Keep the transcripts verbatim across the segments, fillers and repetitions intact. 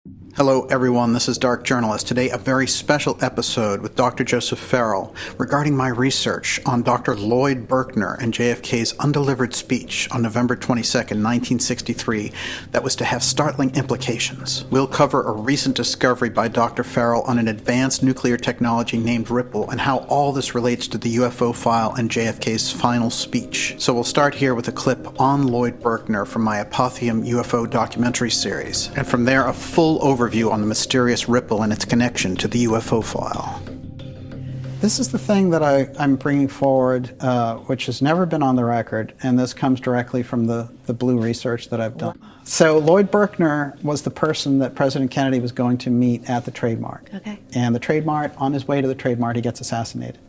Hello everyone, this is Dark Journalist. Today a very special episode with Doctor Joseph Farrell regarding my research on Doctor Lloyd Berkner and J F K's undelivered speech on November twenty-second, nineteen sixty-three that was to have startling implications. We'll cover a recent discovery by Doctor Farrell on an advanced nuclear technology named Ripple and how all this relates to the U F O file and J F K's final speech. So we'll start here with a clip on Lloyd Berkner from my Apotheum U F O documentary series, and from there a full overview on the mysterious Ripple and its connection to the U F O file. This is the thing that I, I'm bringing forward, uh, which has never been on the record, and this comes directly from the, the Blue research that I've done. So Lloyd Berkner was the person that President Kennedy was going to meet at the Trade Mart. Okay. And the Trade Mart, on his way to the Trade Mart, he gets assassinated.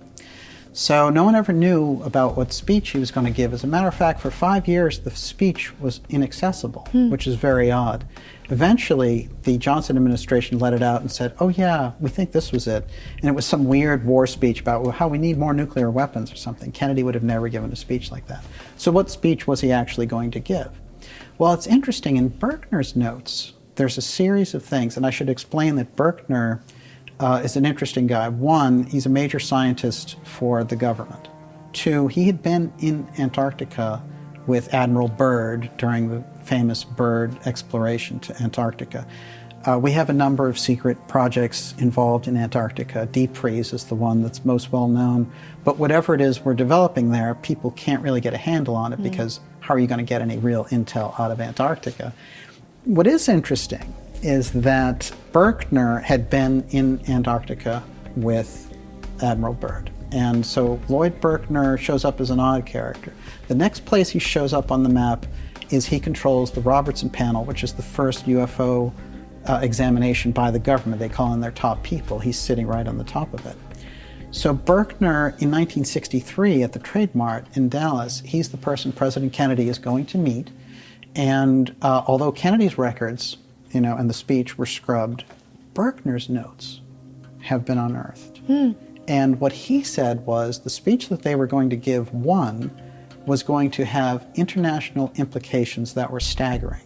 So no one ever knew about what speech he was going to give. As a matter of fact, for five years, the speech was inaccessible, hmm. which is very odd. Eventually, the Johnson administration let it out and said, oh yeah, we think this was it. And it was some weird war speech about well, how we need more nuclear weapons or something. Kennedy would have never given a speech like that. So what speech was he actually going to give? Well, it's interesting. In Berkner's notes, there's a series of things, and I should explain that Berkner Uh, is an interesting guy. One, he's a major scientist for the government. Two, he had been in Antarctica with Admiral Byrd during the famous Byrd exploration to Antarctica. Uh, we have a number of secret projects involved in Antarctica. Deep Freeze is the one that's most well known. But whatever it is we're developing there, people can't really get a handle on it mm. because how are you going to get any real intel out of Antarctica? What is interesting is that Berkner had been in Antarctica with Admiral Byrd. And so Lloyd Berkner shows up as an odd character. The next place he shows up on the map is he controls the Robertson Panel, which is the first U F O uh, examination by the government. They call in their top people. He's sitting right on the top of it. So Berkner, in nineteen sixty-three at the Trade Mart in Dallas, he's the person President Kennedy is going to meet. And uh, although Kennedy's records you know, and the speech were scrubbed, Berkner's notes have been unearthed. Hmm. And what he said was the speech that they were going to give, one, was going to have international implications that were staggering.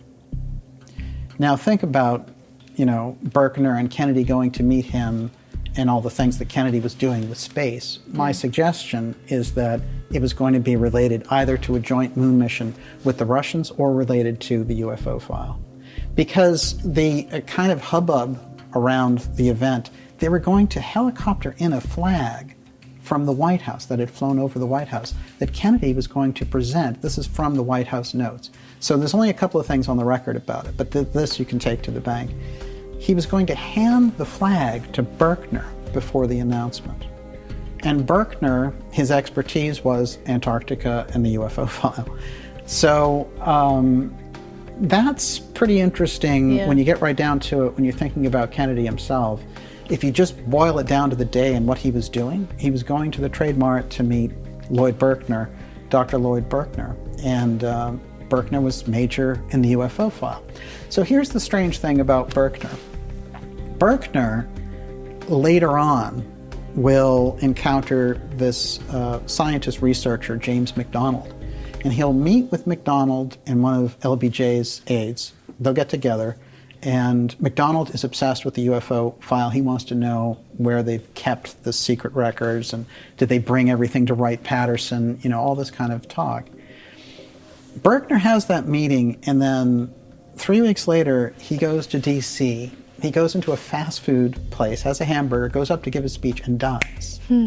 Now think about, you know, Berkner and Kennedy going to meet him and all the things that Kennedy was doing with space. My suggestion is that it was going to be related either to a joint moon mission with the Russians or related to the U F O file. Because the uh, kind of hubbub around the event, they were going to helicopter in a flag from the White House that had flown over the White House that Kennedy was going to present. This is from the White House notes. So there's only a couple of things on the record about it, but th- this you can take to the bank. He was going to hand the flag to Berkner before the announcement. And Berkner, his expertise was Antarctica and the U F O file. So, um, that's pretty interesting yeah. when you get right down to it, when you're thinking about Kennedy himself. If you just boil it down to the day and what he was doing, he was going to the Trade Mart to meet Lloyd Berkner, Doctor Lloyd Berkner, and uh, Berkner was major in the U F O file. So here's the strange thing about Berkner. Berkner, later on, will encounter this uh, scientist researcher, James McDonald. And he'll meet with McDonald and one of L B J's aides. They'll get together, and McDonald is obsessed with the U F O file. He wants to know where they've kept the secret records, and did they bring everything to Wright-Patterson, you know, all this kind of talk. Berkner has that meeting, and then three weeks later, he goes to D C. He goes into a fast food place, has a hamburger, goes up to give his speech, and dies. Hmm.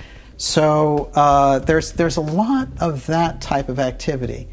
So uh, there's there's a lot of that type of activity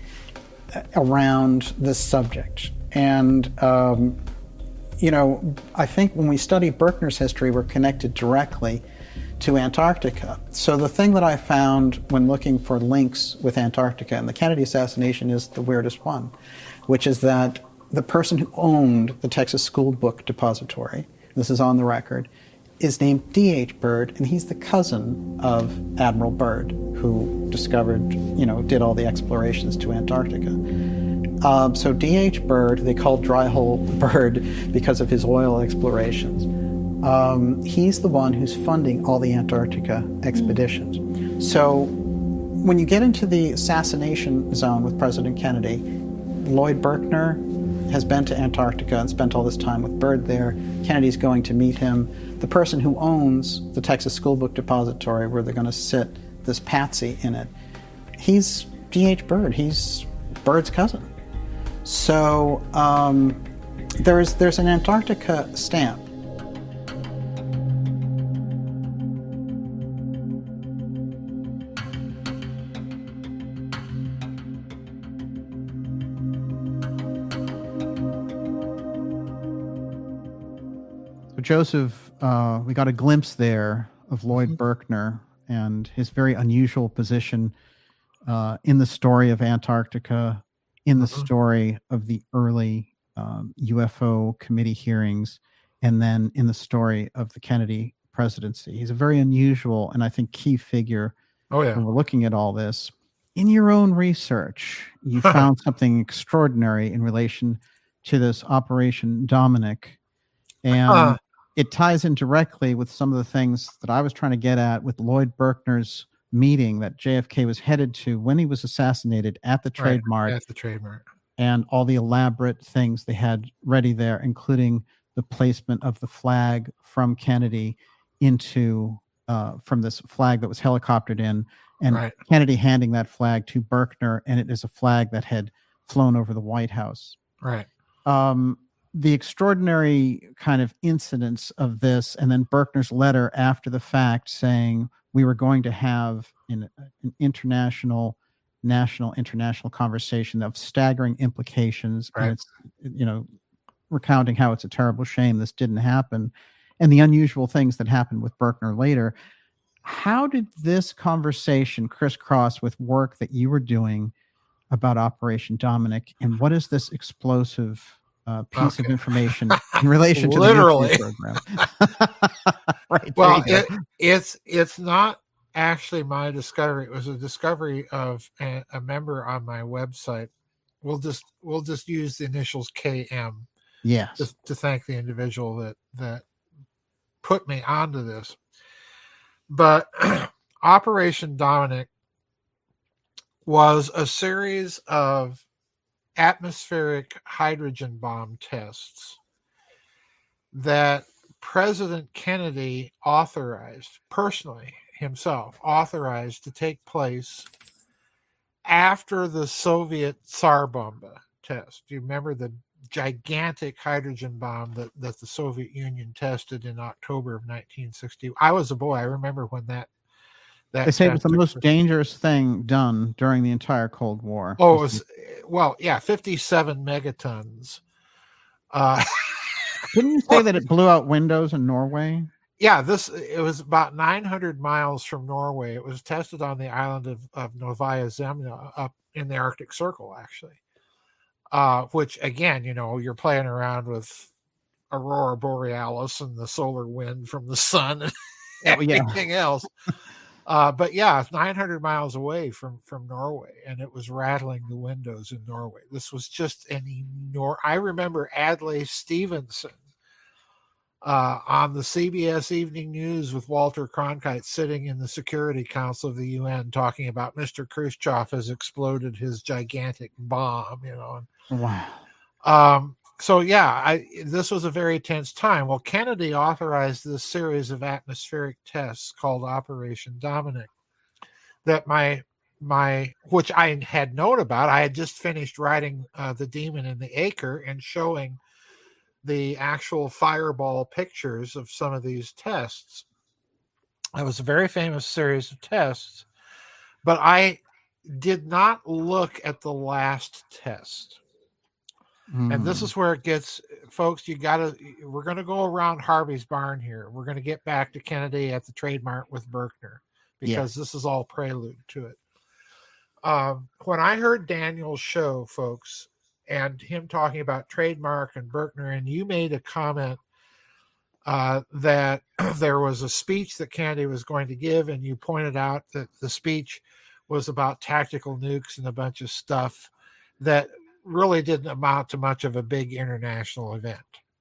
around this subject. And, um, you know, I think when we study Berkner's history, we're connected directly to Antarctica. So the thing that I found when looking for links with Antarctica and the Kennedy assassination is the weirdest one, which is that the person who owned the Texas School Book Depository, this is on the record, is named D H Byrd, and he's the cousin of Admiral Byrd, who discovered, you know, did all the explorations to Antarctica. Um, so D H Byrd, they called Dry Hole Byrd because of his oil explorations. Um, he's the one who's funding all the Antarctica expeditions. So when you get into the assassination zone with President Kennedy, Lloyd Berkner has been to Antarctica and spent all this time with Byrd there. Kennedy's going to meet him. The person who owns the Texas School Book Depository, where they're going to sit this patsy in it, he's D H. Byrd. He's Byrd's cousin. So um, there's there's an Antarctica stamp. Joseph, uh, we got a glimpse there of Lloyd mm-hmm. Berkner and his very unusual position uh, in the story of Antarctica, in the mm-hmm. story of the early um, U F O committee hearings, and then in the story of the Kennedy presidency. He's a very unusual and I think key figure oh, yeah. when we're looking at all this. In your own research, you found something extraordinary in relation to this Operation Dominic. And uh. it ties in directly with some of the things that I was trying to get at with Lloyd Berkner's meeting that J F K was headed to when he was assassinated at the Trade Mart. Right, at the Trade Mart. And all the elaborate things they had ready there, including the placement of the flag from Kennedy into, uh, from this flag that was helicoptered in, and right. Kennedy handing that flag to Berkner, and it is a flag that had flown over the White House. Right. Um, the extraordinary kind of incidents of this, and then Berkner's letter after the fact saying we were going to have an, an international, national, international conversation of staggering implications. Right. And it's, you know, recounting how it's a terrible shame this didn't happen, and the unusual things that happened with Berkner later. How did this conversation crisscross with work that you were doing about Operation Dominic, and what is this explosive Uh, piece okay. of information in relation to literally the program? Right. Well, it, it's it's not actually my discovery. It was a discovery of a, a member on my website. We'll just we'll just use the initials K M. Yes. To, to thank the individual that that put me onto this. But Operation Dominic was a series of atmospheric hydrogen bomb tests that President Kennedy authorized, personally himself, authorized to take place after the Soviet Tsar Bomba test. Do you remember the gigantic hydrogen bomb that, that the Soviet Union tested in October of nineteen sixty? I was a boy. I remember when that That they say it was the most dangerous thing done during the entire Cold War. Oh, it was, well, yeah, fifty-seven megatons. Uh, Didn't you say that it blew out windows in Norway? Yeah, this it was about nine hundred miles from Norway. It was tested on the island of, of Novaya Zemlya up in the Arctic Circle, actually. Uh, which, again, you know, you're playing around with Aurora Borealis and the solar wind from the sun and oh, yeah. everything else. Uh, but yeah, it's nine hundred miles away from, from Norway, and it was rattling the windows in Norway. This was just an enormous. I remember Adlai Stevenson uh, on the C B S Evening News with Walter Cronkite sitting in the Security Council of the U N talking about Mister Khrushchev has exploded his gigantic bomb, you know. Wow. Um, So, yeah, I, this was a very tense time. Well, Kennedy authorized this series of atmospheric tests called Operation Dominic that my, my which I had known about. I had just finished writing uh, The Demon in the Acre and showing the actual fireball pictures of some of these tests. It was a very famous series of tests, but I did not look at the last test. Mm. And this is where it gets, folks, you got to, we're going to go around Harvey's barn here. We're going to get back to Kennedy at the Trade Mart with Berkner, because yeah. this is all prelude to it. Um, when I heard Daniel's show, folks, and him talking about Trade Mart and Berkner, and you made a comment uh, that there was a speech that Kennedy was going to give, and you pointed out that the speech was about tactical nukes and a bunch of stuff that really didn't amount to much of a big international event.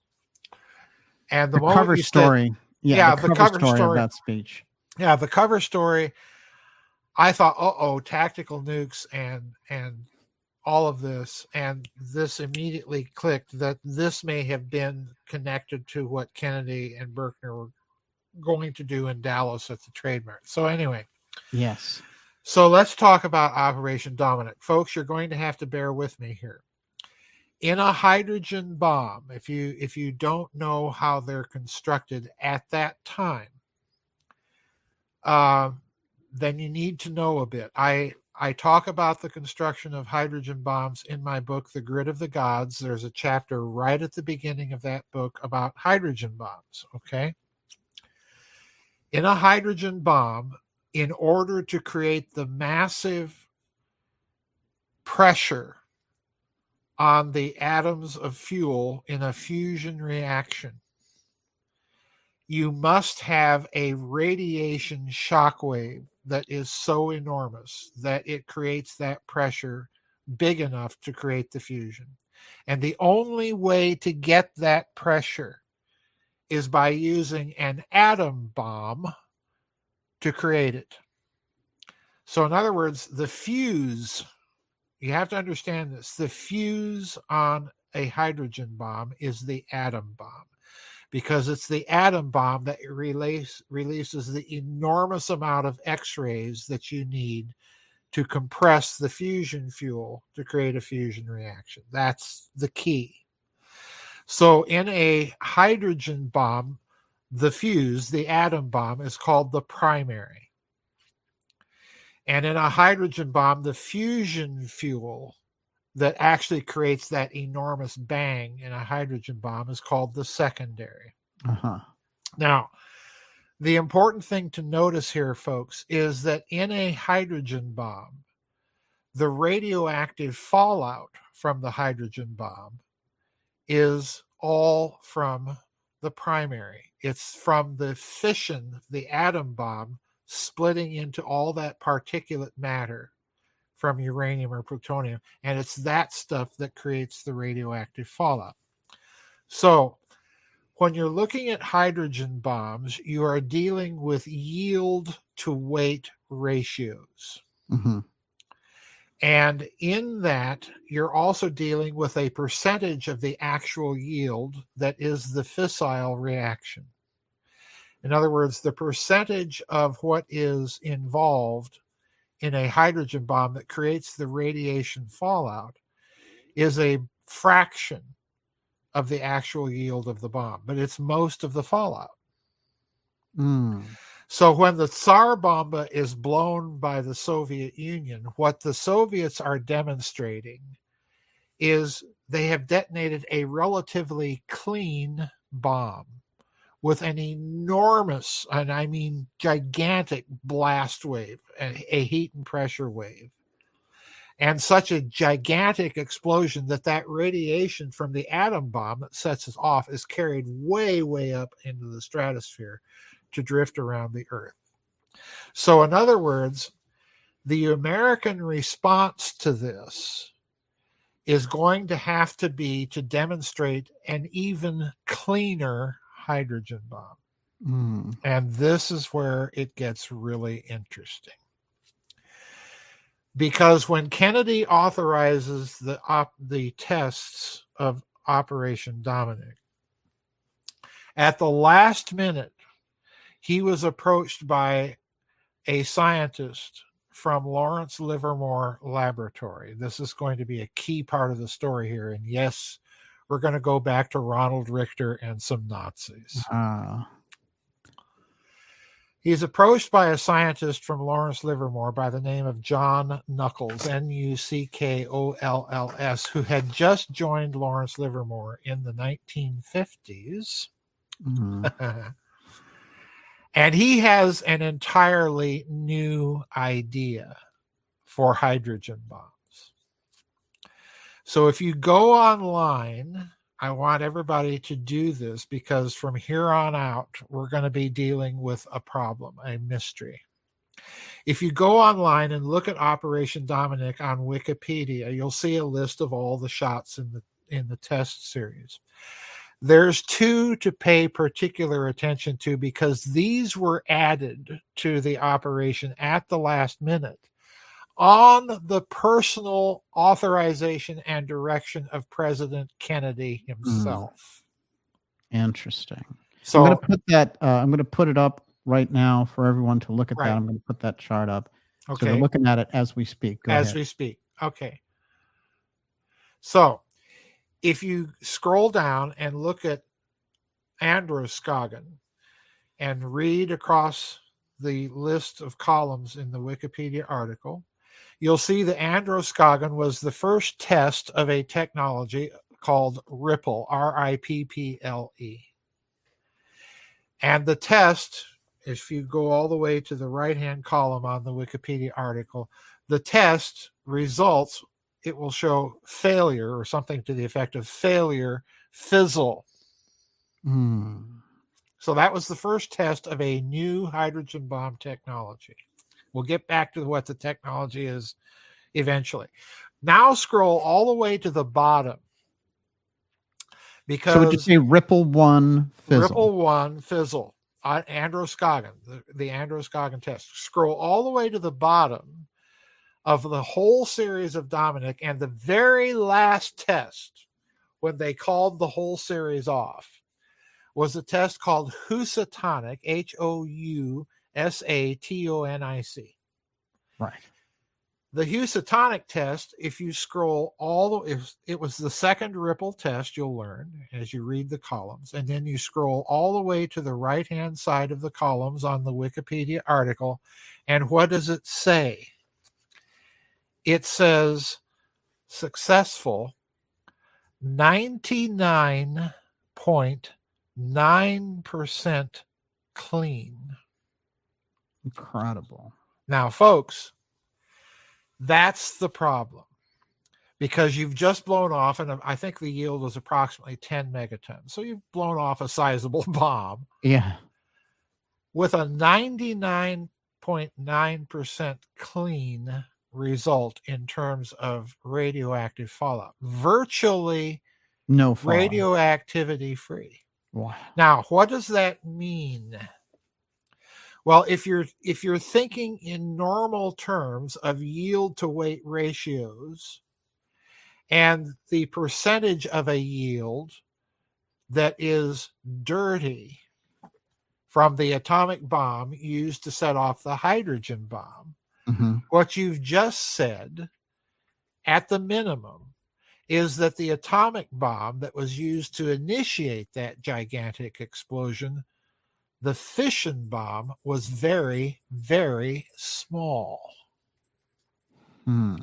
And the, the cover story, said, yeah, yeah, the, the cover, cover story, story of that speech, yeah, the cover story. I thought, uh oh, tactical nukes and and all of this, and this immediately clicked that this may have been connected to what Kennedy and Berkner were going to do in Dallas at the Trade Mart. So anyway. Yes. So let's talk about Operation Dominic. Folks, you're going to have to bear with me here. In a hydrogen bomb, if you if you don't know how they're constructed at that time, uh, then you need to know a bit. I I talk about the construction of hydrogen bombs in my book, The Grid of the Gods. There's a chapter right at the beginning of that book about hydrogen bombs, okay? In a hydrogen bomb, in order to create the massive pressure on the atoms of fuel in a fusion reaction, you must have a radiation shock wave that is so enormous that it creates that pressure big enough to create the fusion. And the only way to get that pressure is by using an atom bomb to create it. So in other words, the fuse, you have to understand this, the fuse on a hydrogen bomb is the atom bomb, because it's the atom bomb that release, releases the enormous amount of X-rays that you need to compress the fusion fuel to create a fusion reaction. That's the key. So in a hydrogen bomb, the fuse, the atom bomb, is called the primary. And in a hydrogen bomb, the fusion fuel that actually creates that enormous bang in a hydrogen bomb is called the secondary. Uh-huh. Now, the important thing to notice here, folks, is that in a hydrogen bomb, the radioactive fallout from the hydrogen bomb is all from the primary. It's from the fission, the atom bomb, splitting into all that particulate matter from uranium or plutonium, and it's that stuff that creates the radioactive fallout. So when you're looking at hydrogen bombs, you are dealing with yield to weight ratios. Mm-hmm. And in that, you're also dealing with a percentage of the actual yield that is the fissile reaction. In other words, the percentage of what is involved in a hydrogen bomb that creates the radiation fallout is a fraction of the actual yield of the bomb, but it's most of the fallout. Mm. So when the Tsar Bomba is blown by the Soviet Union, what the Soviets are demonstrating is they have detonated a relatively clean bomb with an enormous, and I mean gigantic, blast wave, a, a heat and pressure wave. And such a gigantic explosion that that radiation from the atom bomb that sets us off is carried way, way up into the stratosphere to drift around the Earth. So in other words, the American response to this is going to have to be to demonstrate an even cleaner hydrogen bomb. Mm. And this is where it gets really interesting. Because when Kennedy authorizes the op- the tests of Operation Dominic, at the last minute, he was approached by a scientist from Lawrence Livermore Laboratory. This is going to be a key part of the story here. And yes, we're going to go back to Ronald Richter and some Nazis. Uh. He's approached by a scientist from Lawrence Livermore by the name of John Nuckolls, N U C K O L L S, who had just joined Lawrence Livermore in the nineteen fifties. Mm-hmm. And he has an entirely new idea for hydrogen bombs. So if you go online, I want everybody to do this because from here on out, we're going to be dealing with a problem, a mystery. If you go online and look at Operation Dominic on Wikipedia, you'll see a list of all the shots in the in the test series. There's two to pay particular attention to because these were added to the operation at the last minute on the personal authorization and direction of President Kennedy himself. Mm. Interesting. So I'm going to put that. Uh, I'm going to put it up right now for everyone to look at right. that. I'm going to put that chart up. Okay. So they're looking at it as we speak. Go as ahead. we speak. Okay. So if you scroll down and look at Androscoggin and read across the list of columns in the Wikipedia article, you'll see that Androscoggin was the first test of a technology called Ripple, R I P P L E. And the test, if you go all the way to the right-hand column on the Wikipedia article, the test results, it will show failure or something to the effect of failure, fizzle. Mm. So that was the first test of a new hydrogen bomb technology. We'll get back to what the technology is eventually. Now scroll all the way to the bottom. Because so would you say Ripple one fizzle? Ripple one fizzle. Uh, Androscoggin, the, the Androscoggin test. Scroll all the way to the bottom of the whole series of Dominic, and the very last test, when they called the whole series off, was a test called Housatonic, H O U S A T O N I C. Right. The Housatonic test, if you scroll all the, if it was the second Ripple test, you'll learn as you read the columns, and then you scroll all the way to the right-hand side of the columns on the Wikipedia article, and what does it say? It says successful ninety-nine point nine percent clean. Incredible. Now, folks, that's the problem, because you've just blown off, and I think the yield was approximately ten megatons. So you've blown off a sizable bomb. Yeah. With a ninety-nine point nine percent clean result in terms of radioactive fallout. Virtually no fallout. Radioactivity free. Wow. Now, what does that mean? Well, if you're if you're thinking in normal terms of yield to weight ratios and the percentage of a yield that is dirty from the atomic bomb used to set off the hydrogen bomb, mm-hmm. what you've just said at the minimum is that the atomic bomb that was used to initiate that gigantic explosion, the fission bomb, was very, very small. Hmm.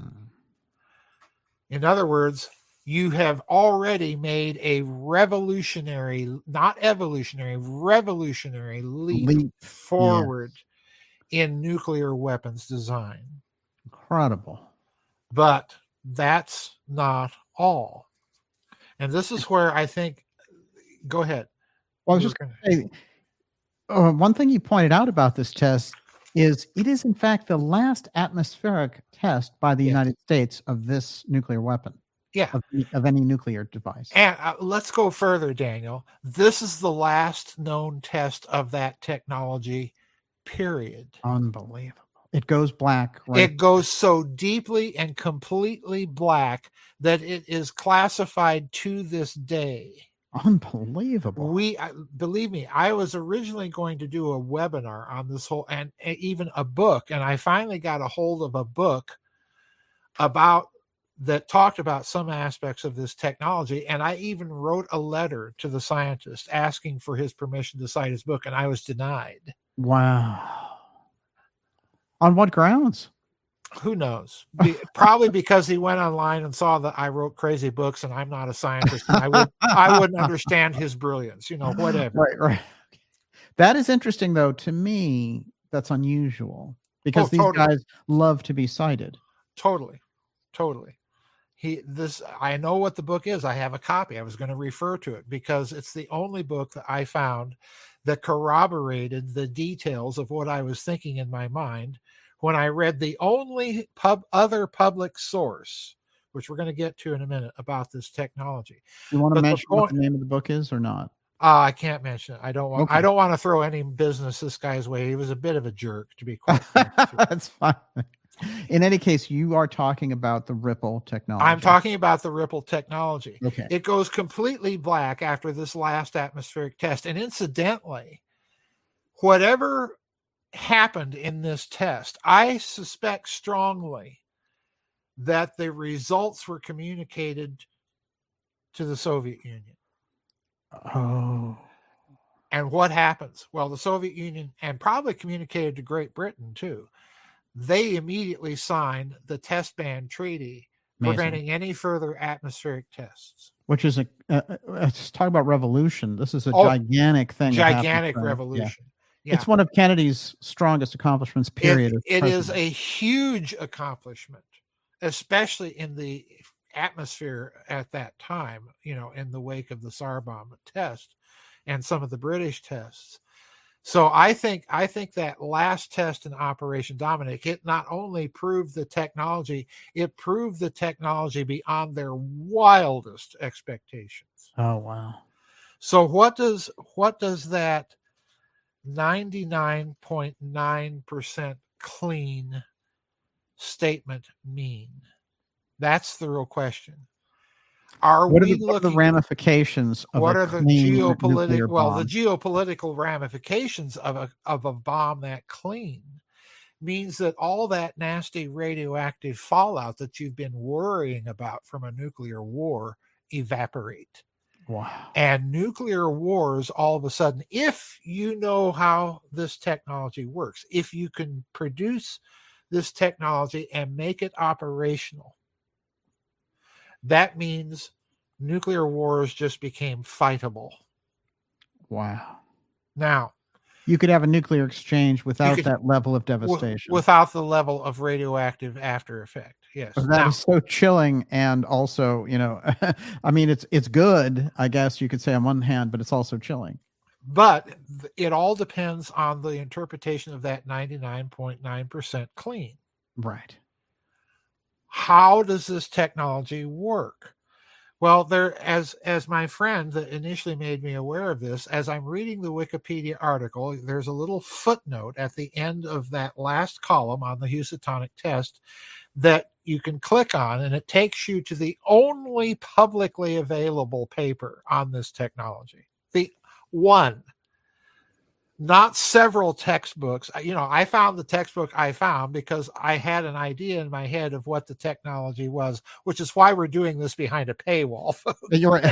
In other words, you have already made a revolutionary, not evolutionary, revolutionary leap, leap. forward yeah. in nuclear weapons design. Incredible. But that's not all. And this is where I think, go ahead. Well, I was just going to say, Uh, one thing you pointed out about this test is it is, in fact, the last atmospheric test by the yes. United States of this nuclear weapon. Yeah. Of, of any nuclear device. And uh, let's go further, Daniel. This is the last known test of that technology, period. Unbelievable. It goes black. Right? It goes so deeply and completely black that it is classified to this day. Unbelievable. We believe me, I was originally going to do a webinar on this whole, and, and even a book, and I finally got a hold of a book about that talked about some aspects of this technology, and I even wrote a letter to the scientist asking for his permission to cite his book, and I was denied. Wow. On what grounds? Who knows? Be, probably because he went online and saw that I wrote crazy books and I'm not a scientist, and I would I wouldn't understand his brilliance, you know, whatever. Right, right. That is interesting, though. To me, that's unusual because oh, these totally. guys love to be cited. Totally, totally. He this I know what the book is. I have a copy. I was going to refer to it because it's the only book that I found that corroborated the details of what I was thinking in my mind when I read the only pub other public source, which we're going to get to in a minute, about this technology. You want to but mention the point, what the name of the book is or not? Uh, I can't mention it. I don't want. Okay. I don't want to throw any business this guy's way. He was a bit of a jerk, to be quite frank. That's fine. In any case, you are talking about the Ripple technology. I'm talking about the Ripple technology. Okay. It goes completely black after this last atmospheric test. And incidentally, whatever happened in this test, I suspect strongly that the results were communicated to the Soviet Union. Oh. And what happens? Well, the Soviet Union, and probably communicated to Great Britain too, they immediately signed the test ban treaty, Amazing. preventing any further atmospheric tests. Which is a, uh, let's talk about revolution. This is a Oh, gigantic thing. that happened Gigantic from- revolution. Yeah. Yeah. It's one of Kennedy's strongest accomplishments, period. It, as it is president. a huge accomplishment, especially in the atmosphere at that time, you know, in the wake of the Tsar bomb test and some of the British tests. So I think I think that last test in Operation Dominic, it not only proved the technology, it proved the technology beyond their wildest expectations. Oh, wow. So what does what does that ninety-nine point nine percent clean statement mean? That's the real question. Are What are, we the, what are looking the ramifications of what a are the clean nuclear geopolitical well the bomb? geopolitical ramifications of a of a bomb that clean means that all that nasty radioactive fallout that you've been worrying about from a nuclear war evaporate. Wow. And nuclear wars, all of a sudden, if you know how this technology works, if you can produce this technology and make it operational, that means nuclear wars just became fightable. Wow. Now, you could have a nuclear exchange without could, that level of w- devastation. without the level of radioactive after effect. Yes. That now, is so chilling, and also, you know, I mean, it's it's good, I guess you could say on one hand, but it's also chilling. But it all depends on the interpretation of that ninety-nine point nine percent clean. Right. How does this technology work? Well, there, as as my friend that initially made me aware of this, as I'm reading the Wikipedia article, there's a little footnote at the end of that last column on the Housatonic test that you can click on, and it takes you to the only publicly available paper on this technology. The one. Not several textbooks. You know, I found the textbook I found because I had an idea in my head of what the technology was, which is why we're doing this behind a paywall. You're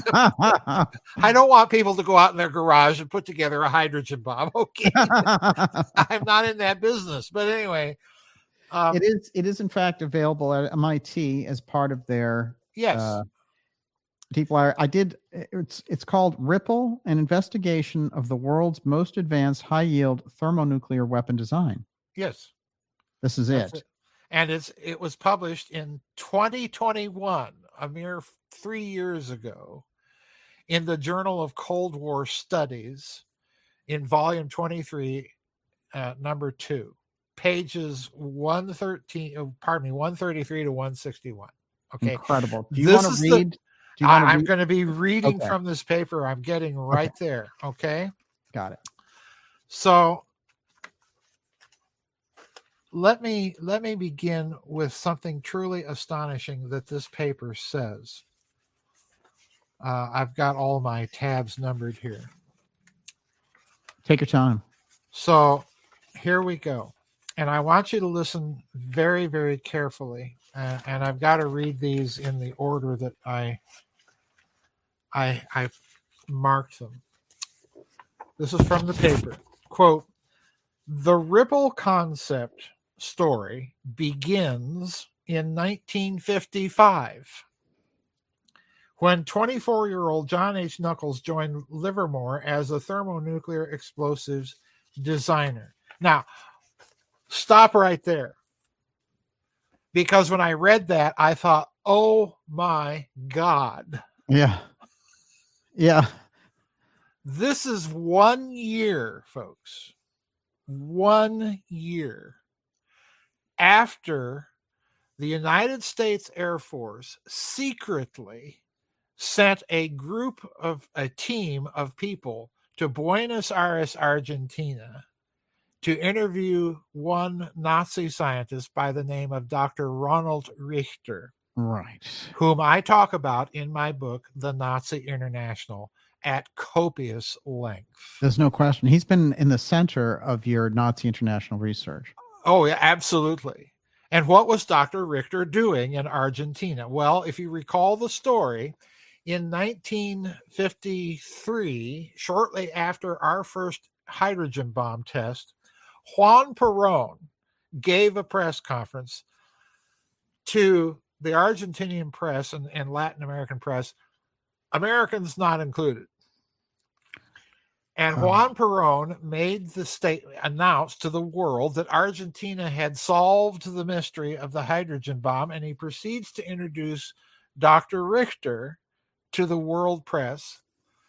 I don't want people to go out in their garage and put together a hydrogen bomb. Okay. I'm not in that business. But anyway. Um, it is, it is in fact available at M I T as part of their yes. Uh, Deep Wire. I did. It's it's called Ripple: An Investigation of the World's Most Advanced High-Yield Thermonuclear Weapon Design. Yes, this is it. it. And it's it was published in twenty twenty-one, a mere three years ago, in the Journal of Cold War Studies, in volume twenty-three, uh, number two, pages one thirteen. Pardon me, one thirty-three to one sixty-one. Okay, incredible. Do you this want to is read? The, Do you I, I'm read? going to be reading okay. from this paper. I'm getting right okay. there. Okay. Got it. So let me let me begin with something truly astonishing that this paper says. Uh, I've got all my tabs numbered here. Take your time. So here we go. And I want you to listen very, very carefully. Uh, and I've got to read these in the order that I, I, I marked them. This is from the paper. Quote, the Ripple concept story begins in nineteen fifty-five when twenty-four-year-old John H. Knuckles joined Livermore as a thermonuclear explosives designer. Now, stop right there. Because when I read that, I thought, oh my God. Yeah. Yeah. This is one year, folks. One year after the United States Air Force secretly sent a group of a team of people to Buenos Aires, Argentina, to interview one Nazi scientist by the name of Doctor Ronald Richter, Right. whom I talk about in my book, The Nazi International, at copious length. There's no question. He's been in the center of your Nazi International research. Oh, yeah, absolutely. And what was Doctor Richter doing in Argentina? Well, if you recall the story, in nineteen fifty-three, shortly after our first hydrogen bomb test, Juan Perón gave a press conference to the Argentinian press and, and Latin American press, Americans not included. And Juan Perón made the statement, announced to the world that Argentina had solved the mystery of the hydrogen bomb, and he proceeds to introduce Doctor Richter to the world press,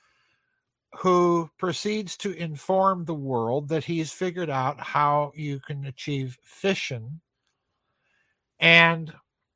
who proceeds to inform the world that he's figured out how you can achieve fission. And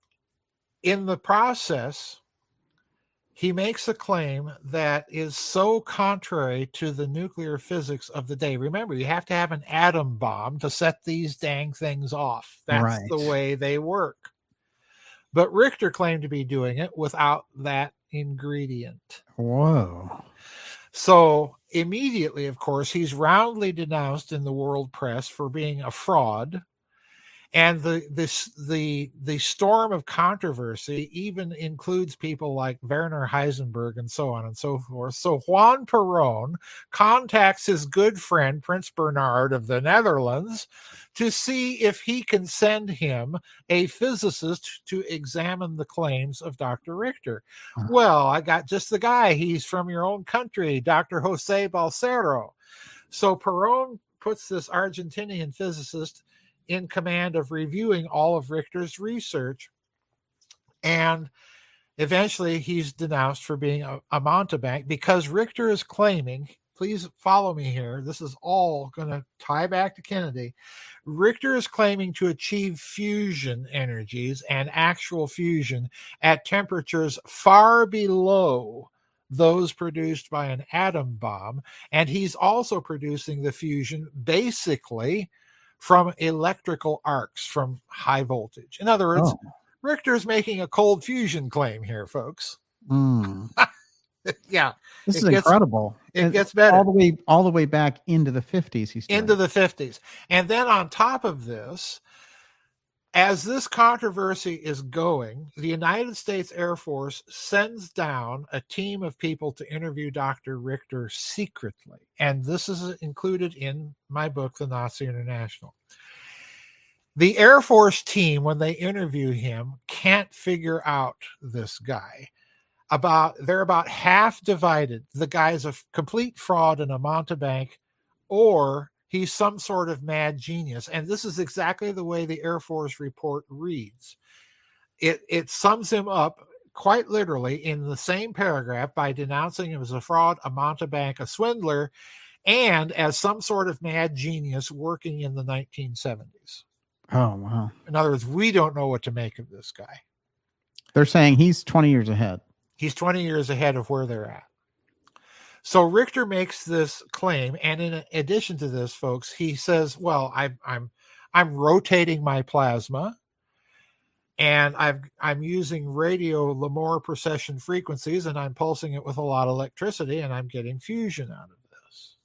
in the process, he makes a claim that is so contrary to the nuclear physics of the day. Remember, you have to have an atom bomb to set these dang things off. That's Right. the way they work. But Richter claimed to be doing it without that ingredient. Whoa. So immediately, of course, he's roundly denounced in the world press for being a fraud. And the this the the storm of controversy even includes people like Werner Heisenberg and so on and so forth. So Juan Perón contacts his good friend Prince Bernhard of the Netherlands to see if he can send him a physicist to examine the claims of Doctor Richter. Huh. Well, I got just the guy. He's from your own country, Doctor Jose Balcero. So Perón puts this Argentinian physicist in command of reviewing all of Richter's research. And eventually he's denounced for being a, a mountebank because Richter is claiming, please follow me here, this is all going to tie back to Kennedy. Richter is claiming to achieve fusion energies and actual fusion at temperatures far below those produced by an atom bomb. And he's also producing the fusion basically from electrical arcs from high voltage. In other words, Oh. Richter's making a cold fusion claim here, folks. Mm. Yeah, This It is gets- incredible. it And gets better. all the way all the way back into the fifties. He's doing Into it. the fifties. And then on top of this, as this controversy is going, the United States Air Force sends down a team of people to interview Doctor Richter secretly. And this is included in my book, The Nazi International. The Air Force team, when they interview him, can't figure out this guy. About they're about half divided. The guy's a complete fraud and a mountebank, or he's some sort of mad genius. And this is exactly the way the Air Force report reads. It it sums him up quite literally in the same paragraph by denouncing him as a fraud, a mountebank, a swindler, and as some sort of mad genius working in the nineteen seventies. Oh, wow. In other words, we don't know what to make of this guy. They're saying he's twenty years ahead. He's twenty years ahead of where they're at. So Richter makes this claim, and in addition to this, folks, he says, "Well, I, I'm I'm rotating my plasma, and I've I'm using radio Lamore precession frequencies, and I'm pulsing it with a lot of electricity, and I'm getting fusion out of this."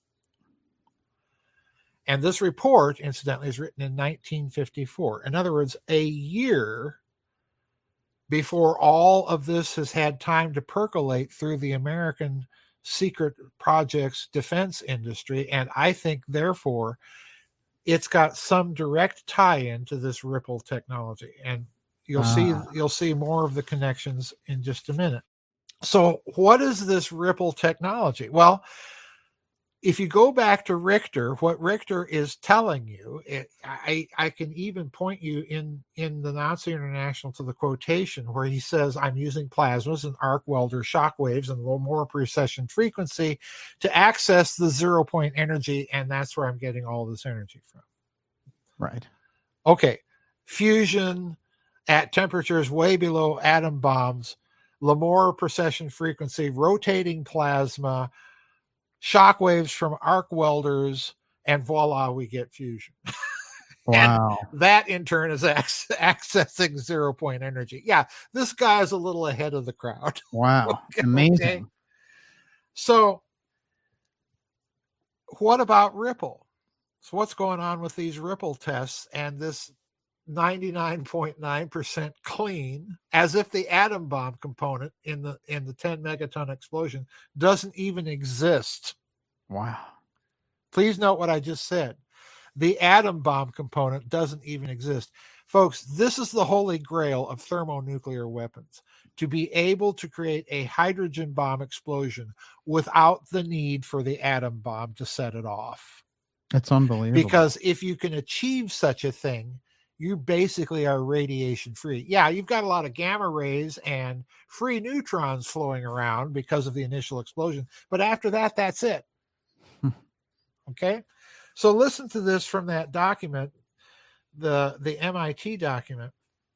And this report, incidentally, is written in nineteen fifty-four. In other words, a year before all of this has had time to percolate through the American secret projects defense industry. And I think, therefore, it's got some direct tie-in to this Ripple technology. And you'll Ah. see you'll see more of the connections in just a minute. So what is this Ripple technology? Well, if you go back to Richter, what Richter is telling you, it, I, I can even point you in, in the Nazi International to the quotation where he says, "I'm using plasmas and arc welder shock waves and Lamore precession frequency to access the zero point energy, and that's where I'm getting all this energy from." Right. Okay, fusion at temperatures way below atom bombs, Lamore precession frequency, rotating plasma, shock waves from arc welders, and voila, we get fusion. Wow. And that in turn is ac- accessing zero point energy. Yeah, this guy is a little ahead of the crowd. Wow. Okay, Amazing. okay. So what about Ripple? So what's going on with these Ripple tests and this ninety-nine point nine percent clean, as if the atom bomb component in the in the ten megaton explosion doesn't even exist? Wow. Please note what I just said. The atom bomb component doesn't even exist. Folks, this is the holy grail of thermonuclear weapons, to be able to create a hydrogen bomb explosion without the need for the atom bomb to set it off. That's unbelievable. Because if you can achieve such a thing, you basically are radiation free. Yeah, you've got a lot of gamma rays and free neutrons flowing around because of the initial explosion. But after that, that's it. Okay? So listen to this from that document, the, the M I T document.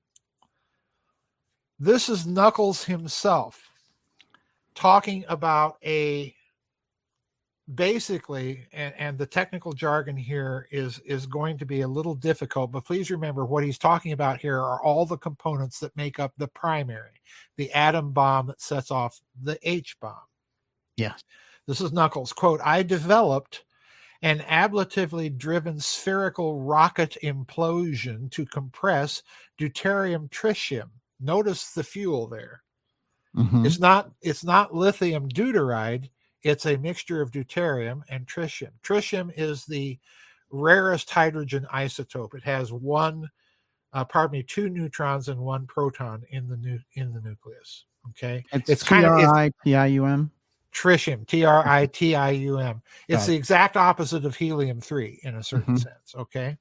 This is Knuckles himself talking about a basically, and, and the technical jargon here is, is going to be a little difficult, but please remember what he's talking about here are all the components that make up the primary, the atom bomb that sets off the H bomb. Yes. This is Knuckles. Quote, I developed an ablatively driven spherical rocket implosion to compress deuterium tritium. Notice the fuel there. Mm-hmm. It's not, it's not lithium deuteride. It's a mixture of deuterium and tritium. Tritium is the rarest hydrogen isotope. It has one, uh, pardon me, two neutrons and one proton in the nu- in the nucleus. Okay, It's, it's T kind of R I T I U M. tritium, T R I T I U M. It's Got the it. exact opposite of helium three in a certain Mhm. sense. Okay.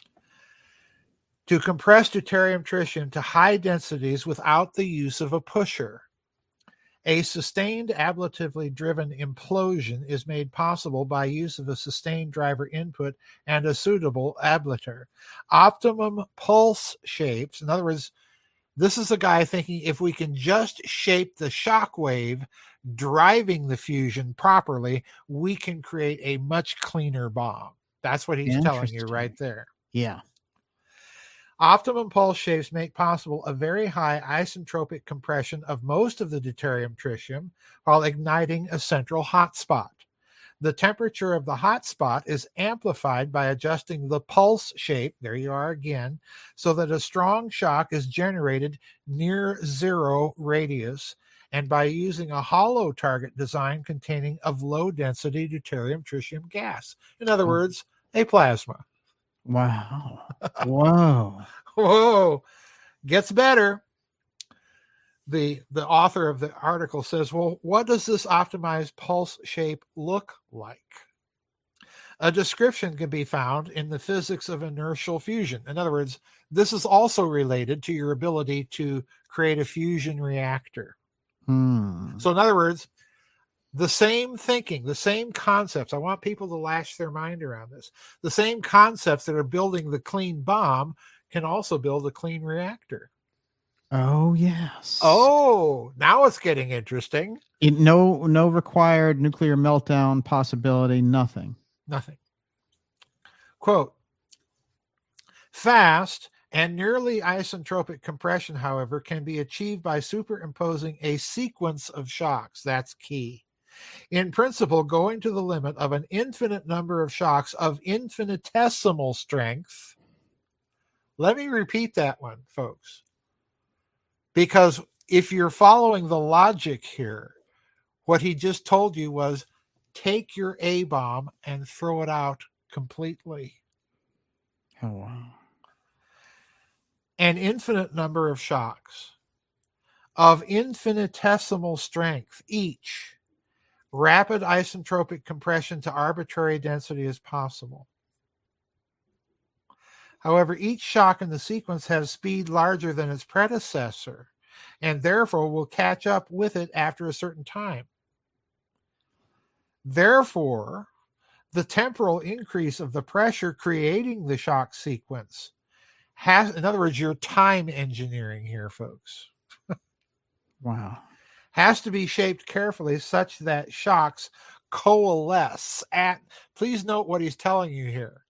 To compress deuterium tritium to high densities without the use of a pusher. A sustained ablatively driven implosion is made possible by use of a sustained driver input and a suitable ablator. Optimum pulse shapes, in other words, this is a guy thinking if we can just shape the shock wave driving the fusion properly, we can create a much cleaner bomb. That's what he's telling you Interesting. right there. Yeah. Optimum pulse shapes make possible a very high isentropic compression of most of the deuterium tritium while igniting a central hotspot. The temperature of the hotspot is amplified by adjusting the pulse shape, there you are again, so that a strong shock is generated near zero radius and by using a hollow target design containing of low-density deuterium tritium gas. In other words, a plasma. Wow. Whoa. Whoa, gets better. The, the author of the article says, well, what does this optimized pulse shape look like? A description can be found in the physics of inertial fusion. In other words, this is also related to your ability to create a fusion reactor. Hmm. So in other words, the same thinking, the same concepts, I want people to lash their mind around this. The same concepts that are building the clean bomb can also build a clean reactor. Oh, yes. Oh, now it's getting interesting. It, no, no required nuclear meltdown possibility, nothing. Nothing. Quote, fast and nearly isentropic compression, however, can be achieved by superimposing a sequence of shocks. That's key. In principle, going to the limit of an infinite number of shocks of infinitesimal strength. Let me repeat that one, folks. Because if you're following the logic here, what he just told you was take your A-bomb and throw it out completely. Oh, wow. An infinite number of shocks of infinitesimal strength each. Rapid isentropic compression to arbitrary density is possible. However, each shock in the sequence has speed larger than its predecessor, and therefore will catch up with it after a certain time. Therefore, the temporal increase of the pressure creating the shock sequence has, in other words, you're time engineering here, folks. Wow. Has to be shaped carefully such that shocks coalesce at, please note what he's telling you here.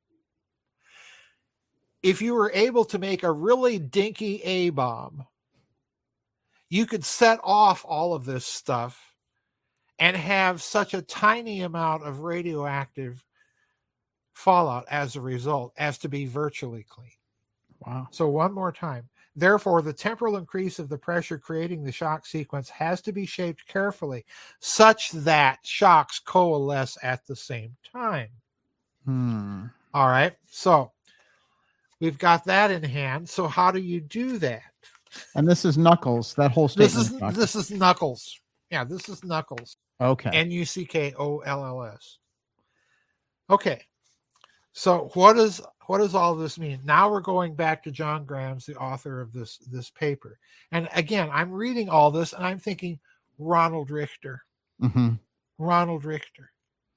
If you were able to make a really dinky A-bomb, you could set off all of this stuff and have such a tiny amount of radioactive fallout as a result as to be virtually clean. Wow. So one more time. Therefore, the temporal increase of the pressure creating the shock sequence has to be shaped carefully such that shocks coalesce at the same time. Hmm. All right. So we've got that in hand. So how do you do that? And this is Knuckles. That whole This statement. is Knuckles. this is Knuckles. Yeah, this is Knuckles. Okay. N U C K O L L S. Okay. So what does what does all this mean? Now we're going back to John Grams, the author of this this paper. And again, I'm reading all this and I'm thinking Ronald Richter. Mm-hmm. Ronald Richter.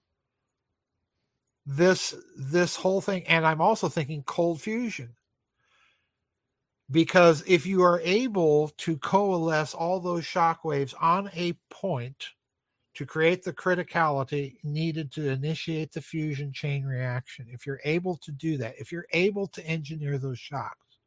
This this whole thing, and I'm also thinking cold fusion. Because if you are able to coalesce all those shock waves on a point to create the criticality needed to initiate the fusion chain reaction, if you're able to do that, if you're able to engineer those shocks,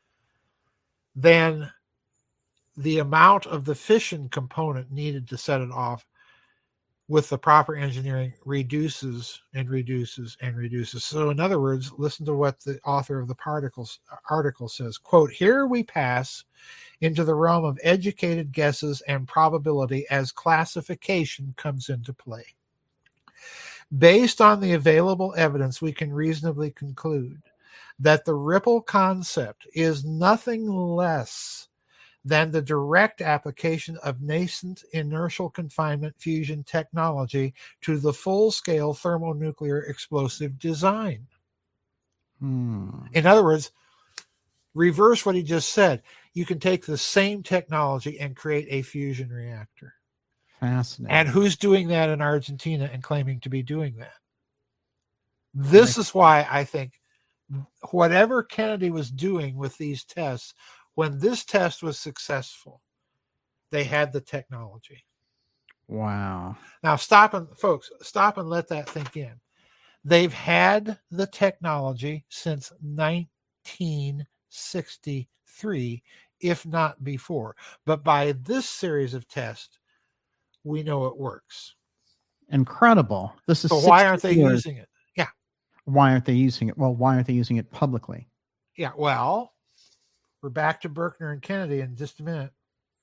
then the amount of the fission component needed to set it off with the proper engineering reduces and reduces and reduces. So in other words, listen to what the author of the particles article says, quote, here we pass into the realm of educated guesses and probability as classification comes into play. Based on the available evidence, we can reasonably conclude that the ripple concept is nothing less than the direct application of nascent inertial confinement fusion technology to the full-scale thermonuclear explosive design. Hmm. In other words, reverse what he just said. You can take the same technology and create a fusion reactor. Fascinating. And who's doing that in Argentina and claiming to be doing that? This is why I think whatever Kennedy was doing with these tests, when this test was successful, they had the technology. Wow. Now stop and folks, stop and let that sink in. They've had the technology since nineteen sixty-three, if not before. But by this series of tests, we know it works. Incredible. This is So why aren't they years. using it? Yeah. Why aren't they using it? Well, why aren't they using it publicly? Yeah. Well, we're back to Berkner and Kennedy in just a minute.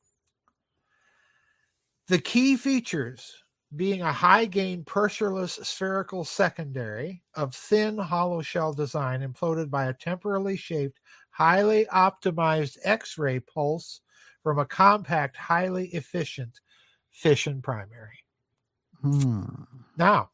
The key features being a high-gain pressureless spherical secondary of thin hollow shell design imploded by a temporally shaped, highly optimized X-ray pulse from a compact, highly efficient fission primary. Hmm. Now,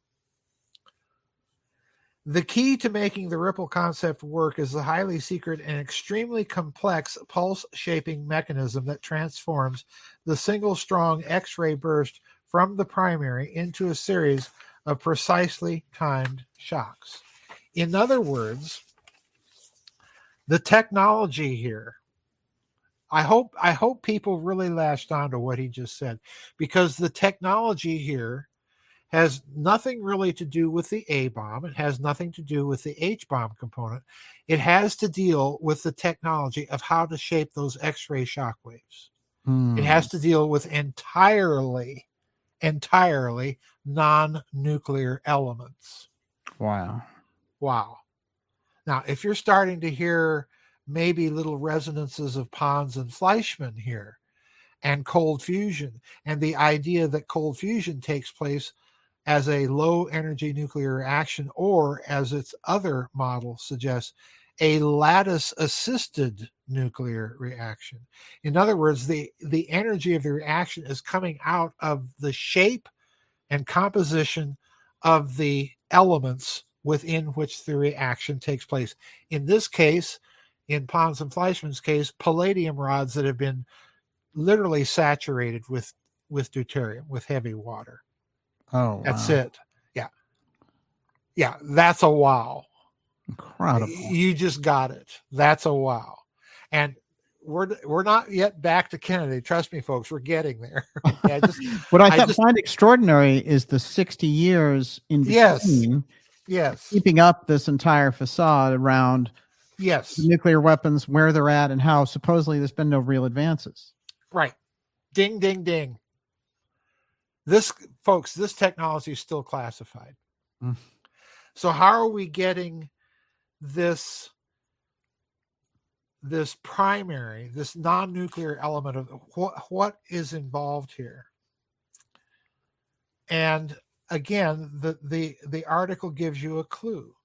the key to making the ripple concept work is the highly secret and extremely complex pulse shaping mechanism that transforms the single strong X-ray burst from the primary into a series of precisely timed shocks. In other words, the technology here, I hope I hope people really latched on to what he just said, because the technology here has nothing really to do with the A-bomb. It has nothing to do with the H-bomb component. It has to deal with the technology of how to shape those X-ray shock waves. Hmm. It has to deal with entirely, entirely non-nuclear elements. Wow. Wow. Now, if you're starting to hear maybe little resonances of Pons and Fleischmann here, and cold fusion, and the idea that cold fusion takes place as a low energy nuclear reaction, or as its other model suggests, a lattice assisted nuclear reaction. In other words, the, the energy of the reaction is coming out of the shape and composition of the elements within which the reaction takes place. In this case, in Pons and Fleischmann's case, palladium rods that have been literally saturated with, with deuterium, with heavy water. Oh, That's wow. it. Yeah. Yeah. That's a wow. Incredible. You just got it. That's a wow. And we're we're not yet back to Kennedy. Trust me, folks, we're getting there. Okay, I just, what I, I th- just, find extraordinary is the sixty years in between yes, yes, keeping up this entire facade around yes, nuclear weapons, where they're at, and how supposedly there's been no real advances. right. Ding, ding, ding. This, folks, this technology is still classified. Mm. So how are we getting this, this primary, this non-nuclear element of what, what is involved here? And again, the, the, the article gives you a clue.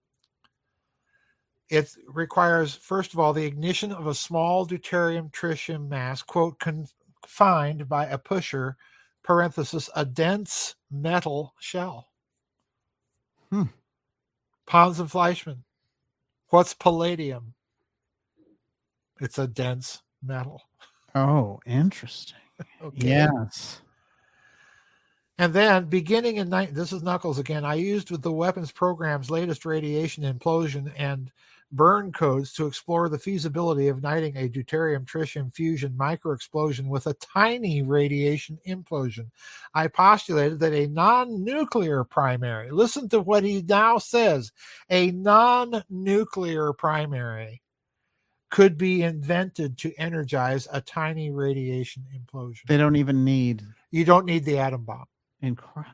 It requires, first of all, the ignition of a small deuterium tritium mass, quote, confined by a pusher, parenthesis, a dense metal shell. Hmm. Pons and Fleischmann. What's palladium? It's a dense metal. Oh, interesting. Okay. Yes. And then beginning in, this is Knuckles again, I used with the weapons program's latest radiation implosion and burn codes to explore the feasibility of igniting a deuterium tritium fusion microexplosion with a tiny radiation implosion. I postulated that a non-nuclear primary, listen to what he now says, a non-nuclear primary could be invented to energize a tiny radiation implosion. They don't even need. You don't need the atom bomb. Incredible.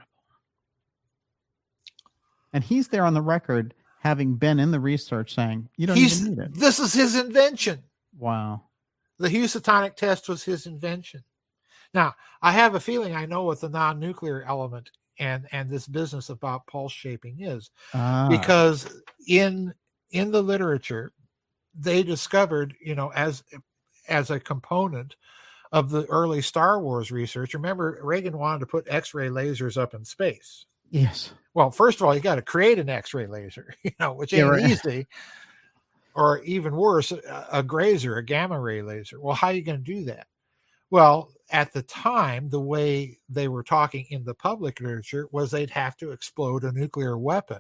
And he's there on the record having been in the research saying, you don't He's, even need it. This is his invention. Wow. The Housatonic test was his invention. Now, I have a feeling I know what the non-nuclear element and, and this business about pulse shaping is. Ah. Because in in the literature, they discovered, you know, as as a component of the early Star Wars research. Remember, Reagan wanted to put X-ray lasers up in space. Yes. Well, first of all, you got to create an X-ray laser, you know, which ain't Yeah, right. easy. Or even worse, a, a grazer, a gamma ray laser. Well, how are you going to do that? Well, at the time, the way they were talking in the public literature was they'd have to explode a nuclear weapon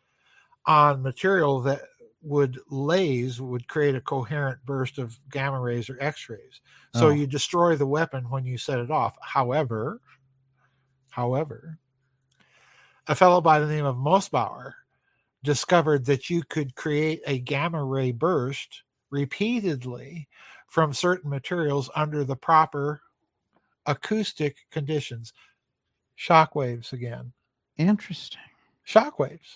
on material that would laze, would create a coherent burst of gamma rays or X-rays. So Oh. you destroy the weapon when you set it off. However, however, a fellow by the name of Mossbauer discovered that you could create a gamma ray burst repeatedly from certain materials under the proper acoustic conditions. Shock waves again. Interesting. Shock waves.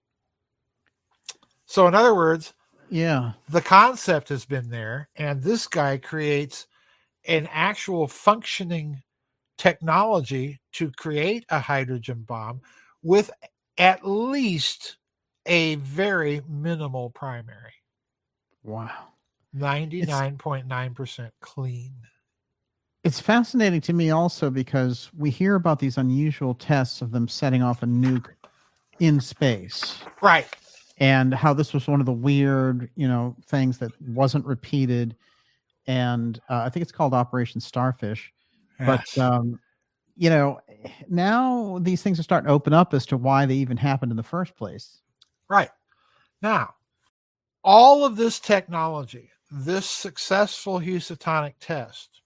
So in other words, Yeah. the concept has been there, and this guy creates an actual functioning technology to create a hydrogen bomb with at least a very minimal primary. Wow. ninety-nine point nine percent clean. It's fascinating to me also because we hear about these unusual tests of them setting off a nuke in space. Right. And how this was one of the weird, you know, things that wasn't repeated. And uh, I think it's called Operation Starfish. Yes. But, um, you know, now these things are starting to open up as to why they even happened in the first place. Right. Now, all of this technology, this successful Housatonic test,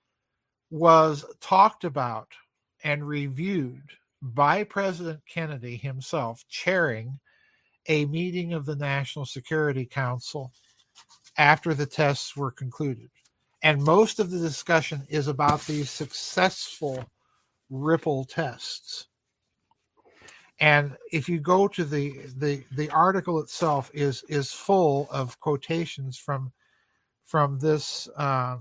was talked about and reviewed by President Kennedy himself, chairing a meeting of the National Security Council after the tests were concluded. And most of the discussion is about these successful Ripple tests. And if you go to the the the article itself is is full of quotations from from this uh,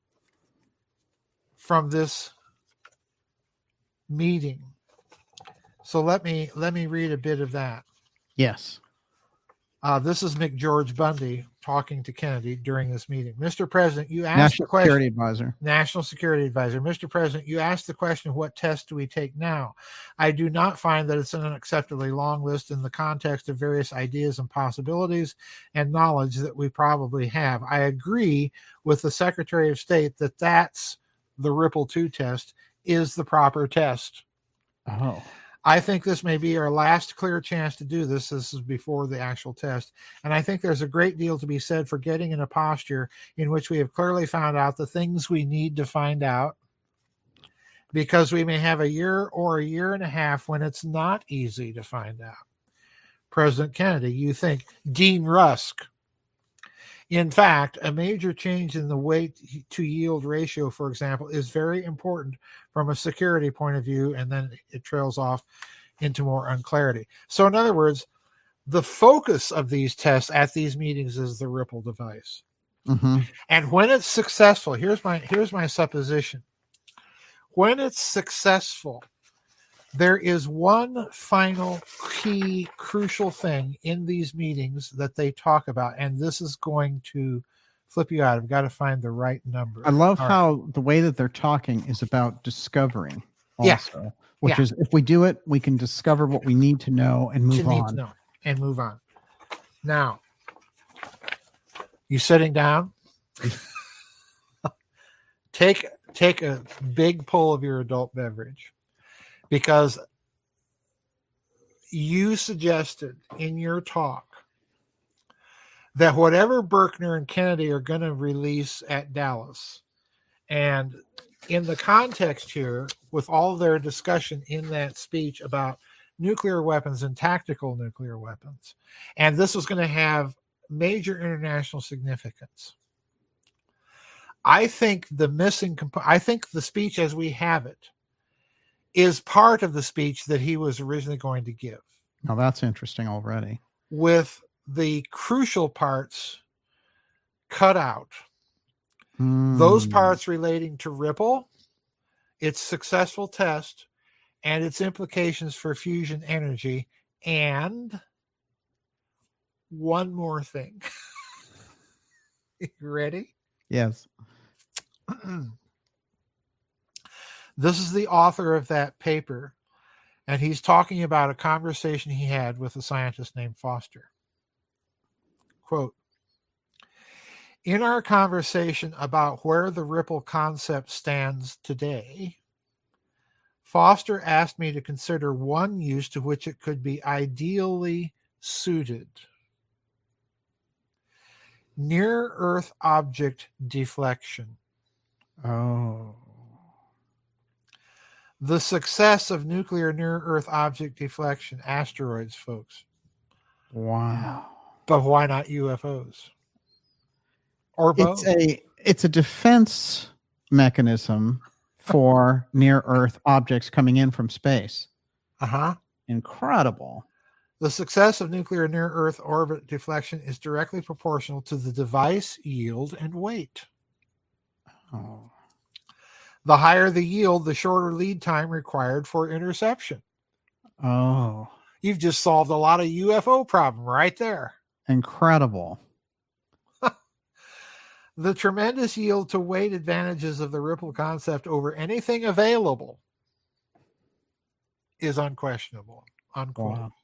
from this meeting. So let me let me read a bit of that. Yes. Uh, this is McGeorge Bundy talking to Kennedy during this meeting. Mister President, you asked National the question. Security Advisor. National Security Advisor. Mister President, you asked the question, what test do we take now? I do not find that it's an unacceptably long list in the context of various ideas and possibilities and knowledge that we probably have. I agree with the Secretary of State that that's the Ripple two test is the proper test. Oh. I think this may be our last clear chance to do this. This is before the actual test. And I think there's a great deal to be said for getting in a posture in which we have clearly found out the things we need to find out, because we may have a year or a year and a half when it's not easy to find out. President Kennedy, you think. Dean Rusk. In fact, a major change in the weight to yield ratio, for example, is very important from a security point of view, and then it trails off into more unclarity. So in other words, the focus of these tests at these meetings is the Ripple device. Mm-hmm. And when it's successful, here's my here's my supposition. When it's successful, there is one final key crucial thing in these meetings that they talk about, and this is going to flip you out. I've got to find the right number. I love All how right. the way that they're talking is about discovering also, Yeah. which Yeah. is if we do it, we can discover what we need to know and move to need on. to know and move on. Now, you sitting down? take take a big pull of your adult beverage, because you suggested in your talk that whatever Berkner and Kennedy are going to release at Dallas, and in the context here, with all their discussion in that speech about nuclear weapons and tactical nuclear weapons, and this was going to have major international significance. I think the missing comp- I think the speech as we have it is part of the speech that he was originally going to give. Now that's interesting already. With the crucial parts cut out. Mm. Those parts relating to Ripple, its successful test, and its implications for fusion energy, and one more thing. You ready? Yes. This is the author of that paper, and he's talking about a conversation he had with a scientist named Foster. Quote, in our conversation about where the Ripple concept stands today, Foster asked me to consider one use to which it could be ideally suited. Near-Earth object deflection. Oh. The success of nuclear near-Earth object deflection, asteroids, folks. Wow. But why not U F Os? Or both? It's a it's a defense mechanism for near-Earth objects coming in from space. Uh-huh. Incredible. The success of nuclear near-Earth orbit deflection is directly proportional to the device yield and weight. Oh. The higher the yield, the shorter lead time required for interception. Oh. You've just solved a lot of U F O problem right there. Incredible. The tremendous yield to weight advantages of the Ripple concept over anything available is unquestionable. Unquote. Wow.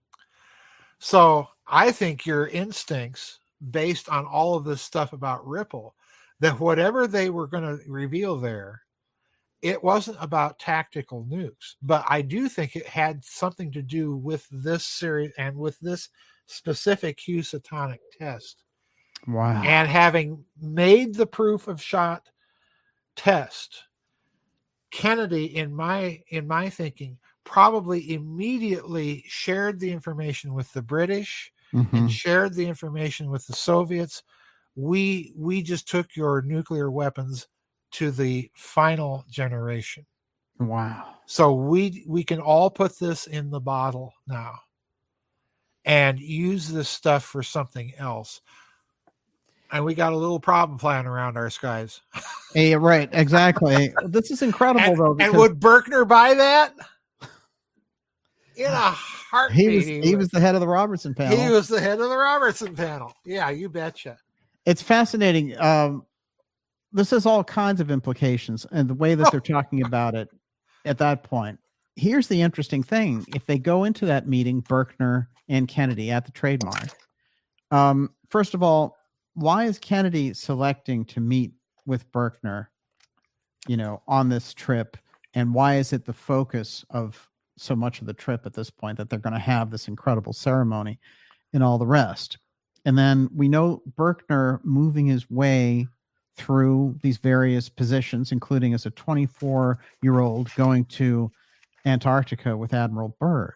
So I think your instincts, based on all of this stuff about Ripple, that whatever they were going to reveal there, it wasn't about tactical nukes. But I do think it had something to do with this series and with this specific Housatonic test. Wow. And having made the proof of shot test, Kennedy, in my in my thinking, probably immediately shared the information with the British Mm-hmm. and shared the information with the Soviets. We we just took your nuclear weapons to the final generation. Wow. So we we can all put this in the bottle now and use this stuff for something else. And we got a little problem flying around our skies. Hey, right, exactly. This is incredible, and, though. and because would Berkner buy that? In a heartbeat. he was he he would. was the head of the Robertson panel. He was the head of the Robertson panel. Yeah, you betcha. It's fascinating. Um, this has all kinds of implications, and the way that they're talking about it at that point. Here's the interesting thing: if they go into that meeting, Berkner and Kennedy at the trademark, um, first of all, why is Kennedy selecting to meet with Berkner, you know, on this trip, and why is it the focus of so much of the trip at this point that they're going to have this incredible ceremony and all the rest. And then we know Berkner moving his way through these various positions, including as a twenty-four-year-old going to Antarctica with Admiral Byrd.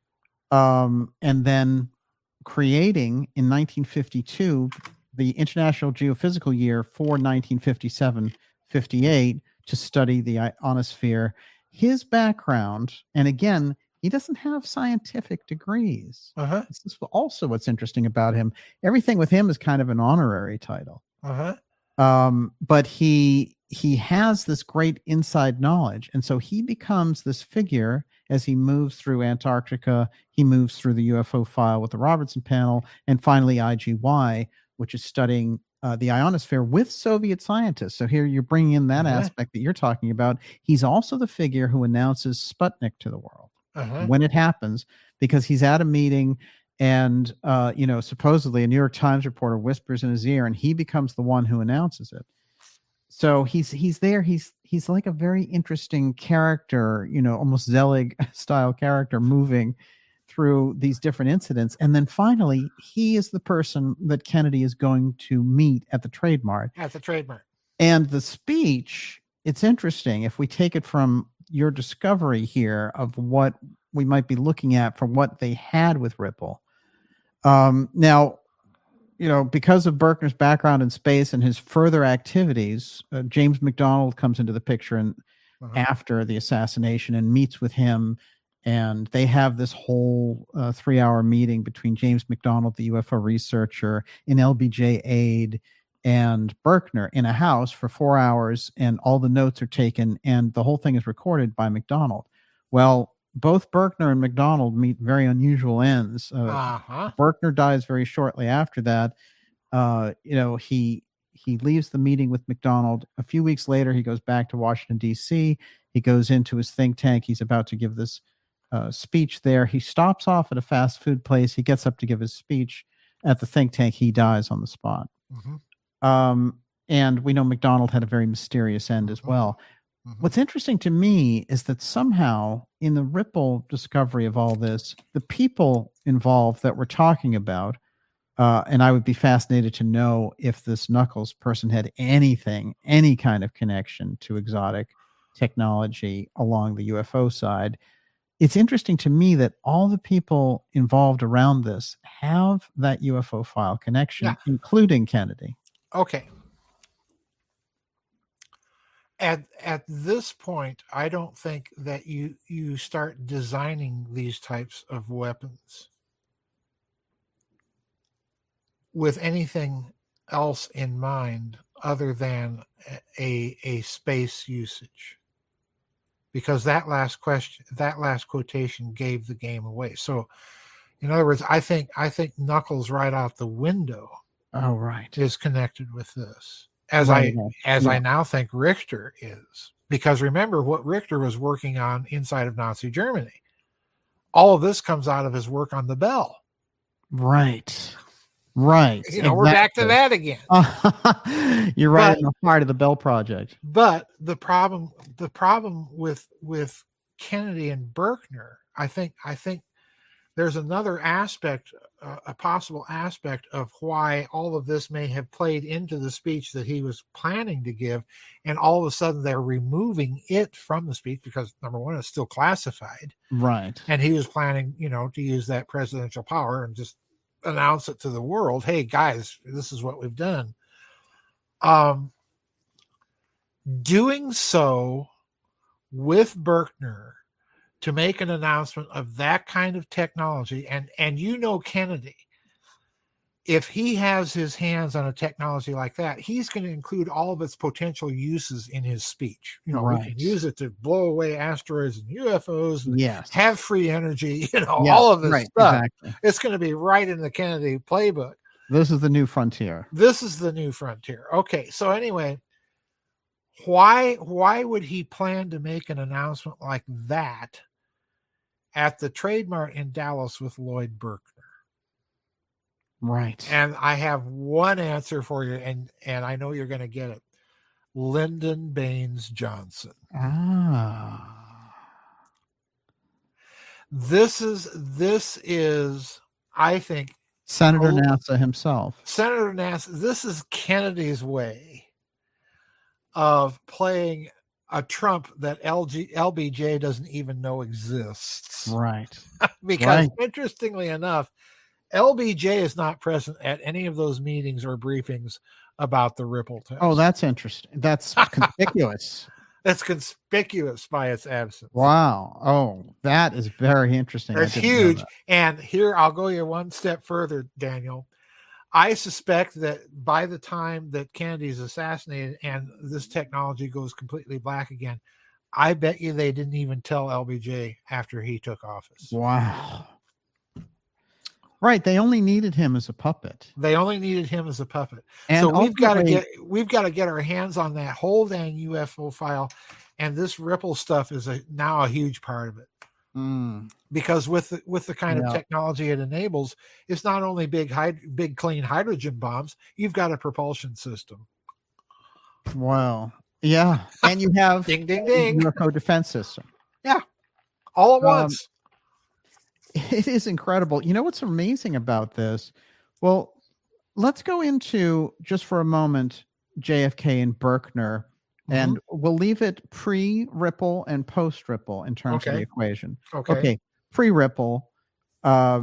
Um, and then creating in nineteen fifty-two the International Geophysical Year for nineteen fifty-seven fifty-eight to study the ionosphere. His background, and again, he doesn't have scientific degrees. Uh-huh. This is also what's interesting about him. Everything with him is kind of an honorary title. Uh-huh. Um, but he he has this great inside knowledge, and so he becomes this figure as he moves through Antarctica. He moves through the U F O file with the Robertson panel, and finally I G Y, which is studying uh, the ionosphere with Soviet scientists. So here you're bringing in that Uh-huh. aspect that you're talking about. He's also the figure who announces Sputnik to the world Uh-huh. when it happens, because he's at a meeting and, uh, you know, supposedly a New York Times reporter whispers in his ear and he becomes the one who announces it. So he's, he's there. He's, he's like a very interesting character, you know, almost Zelig style character moving through these different incidents. And then finally, he is the person that Kennedy is going to meet at the Trade Mart. At the Trade Mart. And the speech, it's interesting if we take it from your discovery here of what we might be looking at for what they had with Ripple. Um, now, you know, because of Berkner's background in space and his further activities, uh, James McDonald comes into the picture and Uh-huh. after the assassination and meets with him. And they have this whole uh, three-hour meeting between James McDonald, the U F O researcher, an L B J aide, and Berkner in a house for four hours, and all the notes are taken, and the whole thing is recorded by McDonald. Well, both Berkner and McDonald meet very unusual ends. Uh, Uh-huh. Berkner dies very shortly after that. Uh, you know, he he leaves the meeting with McDonald. A few weeks later, he goes back to Washington, D C. He goes into his think tank. He's about to give this uh, speech there. He stops off at a fast food place. He gets up to give his speech at the think tank. He dies on the spot. Mm-hmm. Um, and we know McDonald had a very mysterious end as well. Mm-hmm. What's interesting to me is that somehow in the Ripple discovery of all this, the people involved that we're talking about, uh, and I would be fascinated to know if this Knuckles person had anything, any kind of connection to exotic technology along the U F O side. It's interesting to me that all the people involved around this have that U F O file connection, Yeah. including Kennedy. Okay. At at this point, I don't think that you you start designing these types of weapons with anything else in mind other than a a space usage, because that last question, that last quotation gave the game away. So, in other words, I think I think Knuckles right out the window Oh, right. is connected with this, as Right, I right. as Yeah. I now think Richter is, because remember what Richter was working on inside of Nazi Germany. All of this comes out of his work on the Bell. Right. Right. You know, we're back to that again. that. You're right But- in the heart of the Bell Project. But the problem, the problem with with Kennedy and Berkner, I think, I think there's another aspect, uh, a possible aspect of why all of this may have played into the speech that he was planning to give, and all of a sudden they're removing it from the speech because number one, it's still classified, Right. and he was planning, you know, to use that presidential power and just announce it to the world. Hey guys, this is what we've done. Um. Doing so with Berkner to make an announcement of that kind of technology, and and you know Kennedy, if he has his hands on a technology like that, he's going to include all of its potential uses in his speech. You know, we Right. can use it to blow away asteroids and U F Os, and Yes. have free energy. You know, Yeah, all of this right, stuff. Exactly. It's going to be right in the Kennedy playbook. This is the new frontier. This is the new frontier. Okay, so anyway, why why would he plan to make an announcement like that at the Trade Mart in Dallas with Lloyd Berkner? Right. And I have one answer for you, and and I know you're going to get it. Lyndon Baines Johnson. Ah. This is this is, I think, Senator oh, NASA himself. Senator NASA. This is Kennedy's way of playing a trump that L G, L B J doesn't even know exists. Right. Because right. interestingly enough, L B J is not present at any of those meetings or briefings about the Ripple test. Oh, that's interesting. That's conspicuous. That's conspicuous by its absence. Wow. Oh, that is very interesting. That's huge. And here, I'll go you one step further, Daniel. I suspect that by the time that Kennedy is assassinated and this technology goes completely black again, I bet you they didn't even tell L B J after he took office. Wow. Right. They only needed him as a puppet. They only needed him as a puppet. And so we've got to get we've got to get our hands on that whole dang U F O file, and this Ripple stuff is a, now a huge part of it. Mm. Because with the, with the kind yeah. of technology it enables, it's not only big hyd- big clean hydrogen bombs. You've got a propulsion system. Wow. Yeah, and you have ding ding ding U F O defense system. Yeah, all at um, once. It is incredible. You know what's amazing about this? Well, let's go into, just for a moment, J F K and Berkner, mm-hmm. and we'll leave it pre-Ripple and post-Ripple in terms okay. of the equation. Okay. Okay. Pre-Ripple, uh,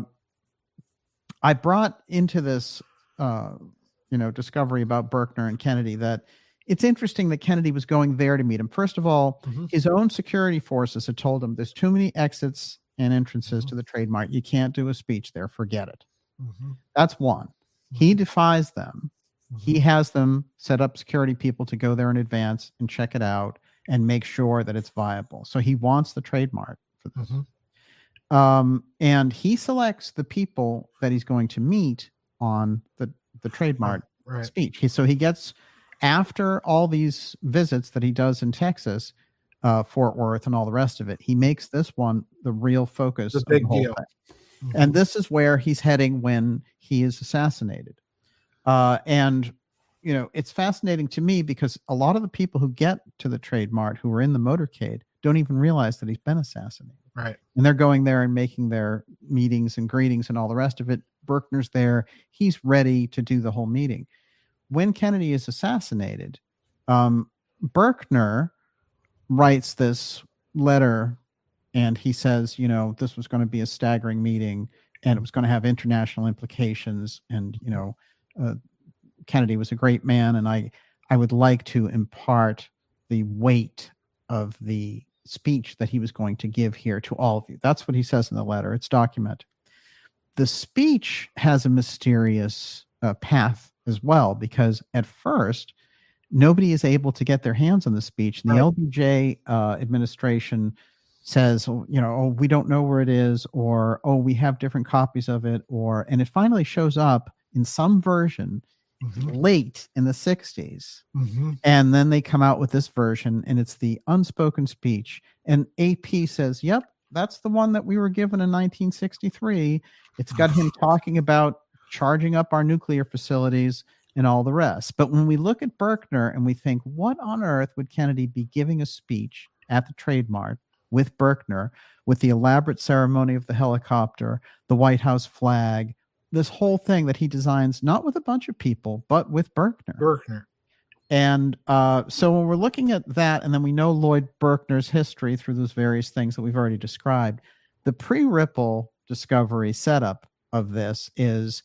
I brought into this, uh, you know, discovery about Berkner and Kennedy that it's interesting that Kennedy was going there to meet him. First of all, mm-hmm. his own security forces had told him there's too many exits and entrances mm-hmm. to the trademark. You can't do a speech there. Forget it. Mm-hmm. That's one. Mm-hmm. He defies them. Mm-hmm. He has them set up security people to go there in advance and check it out and make sure that it's viable. So he wants the trademark for this. Mm-hmm. Um, and he selects the people that he's going to meet on the, the trademark right. speech. He, so he gets, after all these visits that he does in Texas, Uh, Fort Worth and all the rest of it, he makes this one the real focus. The big of the whole deal. Thing. Mm-hmm. And this is where he's heading when he is assassinated. Uh, and, you know, it's fascinating to me because a lot of the people who get to the trademark who are in the motorcade don't even realize that he's been assassinated. Right. And they're going there and making their meetings and greetings and all the rest of it. Berkner's there. He's ready to do the whole meeting. When Kennedy is assassinated, um, Berkner writes this letter and he says, you know, this was going to be a staggering meeting and it was going to have international implications. And, you know, uh, Kennedy was a great man. And I, I would like to impart the weight of the speech that he was going to give here to all of you. That's what he says in the letter. It's documented. The speech has a mysterious uh, path as well, because at first, nobody is able to get their hands on the speech. And the right. L B J uh, administration says, you know, oh, we don't know where it is, or, oh, we have different copies of it, or, and it finally shows up in some version mm-hmm. late in the sixties. Mm-hmm. And then they come out with this version, and it's the unspoken speech. And A P says, yep, that's the one that we were given in nineteen sixty-three. It's got him talking about charging up our nuclear facilities and all the rest. But when we look at Berkner and we think, what on earth would Kennedy be giving a speech at the trademark with Berkner, with the elaborate ceremony of the helicopter, the White House flag, this whole thing that he designs, not with a bunch of people, but with Berkner. Berkner. And uh, so when we're looking at that, and then we know Lloyd Berkner's history through those various things that we've already described, the pre-Ripple discovery setup of this is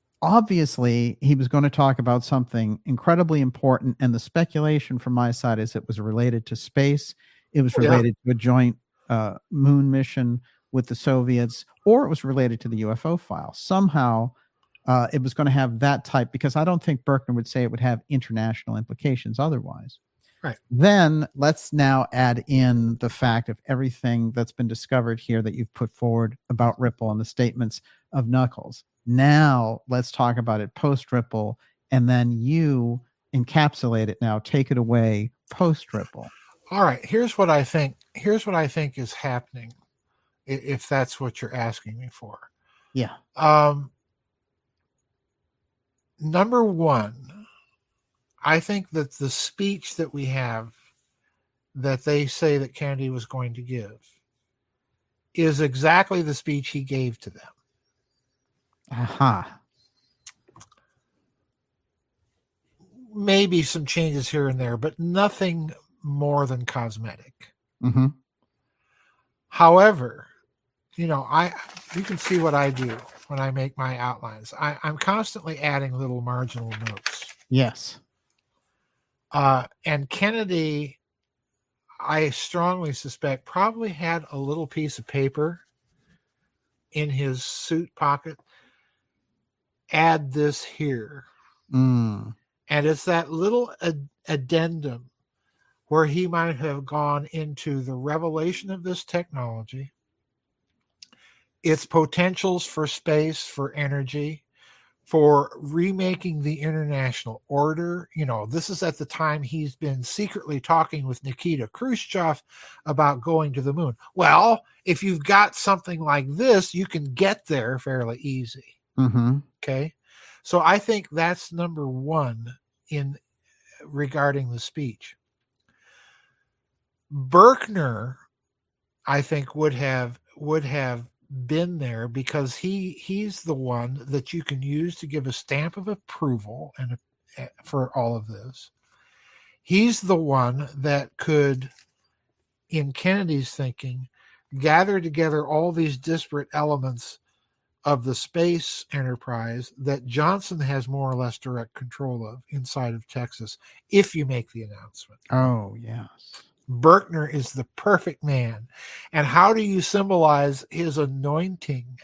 obviously he was going to talk about something incredibly important. And the speculation from my side is it was related to space. It was related yeah. to a joint uh, moon mission with the Soviets, or it was related to the U F O file. Somehow uh, it was going to have that type, because I don't think Berkner would say it would have international implications otherwise. Right. Then let's now add in the fact of everything that's been discovered here that you've put forward about Ripple and the statements of Knuckles. Now let's talk about it post-Ripple, and then you encapsulate it now, take it away post-Ripple. All right. Here's what I think. Here's what I think is happening, if that's what you're asking me for. Yeah. Um, number one, I think that the speech that we have that they say that Kennedy was going to give is exactly the speech he gave to them. Aha. Uh-huh. Maybe some changes here and there, but nothing more than cosmetic. Mm-hmm. However, you know, I you can see what I do when I make my outlines. I, I'm constantly adding little marginal notes. Yes. Uh, and Kennedy, I strongly suspect, probably had a little piece of paper in his suit pocket. Add this here. Mm. And it's that little ad- addendum where he might have gone into the revelation of this technology, its potentials for space, for energy, for remaking the international order. You know, this is at the time he's been secretly talking with Nikita Khrushchev about going to the moon. Well, if you've got something like this, you can get there fairly easy. Mm-hmm. Okay. So I think that's number one in regarding the speech. Berkner, I think, would have would have been there because he he's the one that you can use to give a stamp of approval and uh, for all of this. He's the one that could, in Kennedy's thinking, gather together all these disparate elements of the space enterprise that Johnson has more or less direct control of inside of Texas, if you make the announcement. Oh, yes. Berkner is the perfect man. And how do you symbolize his anointing?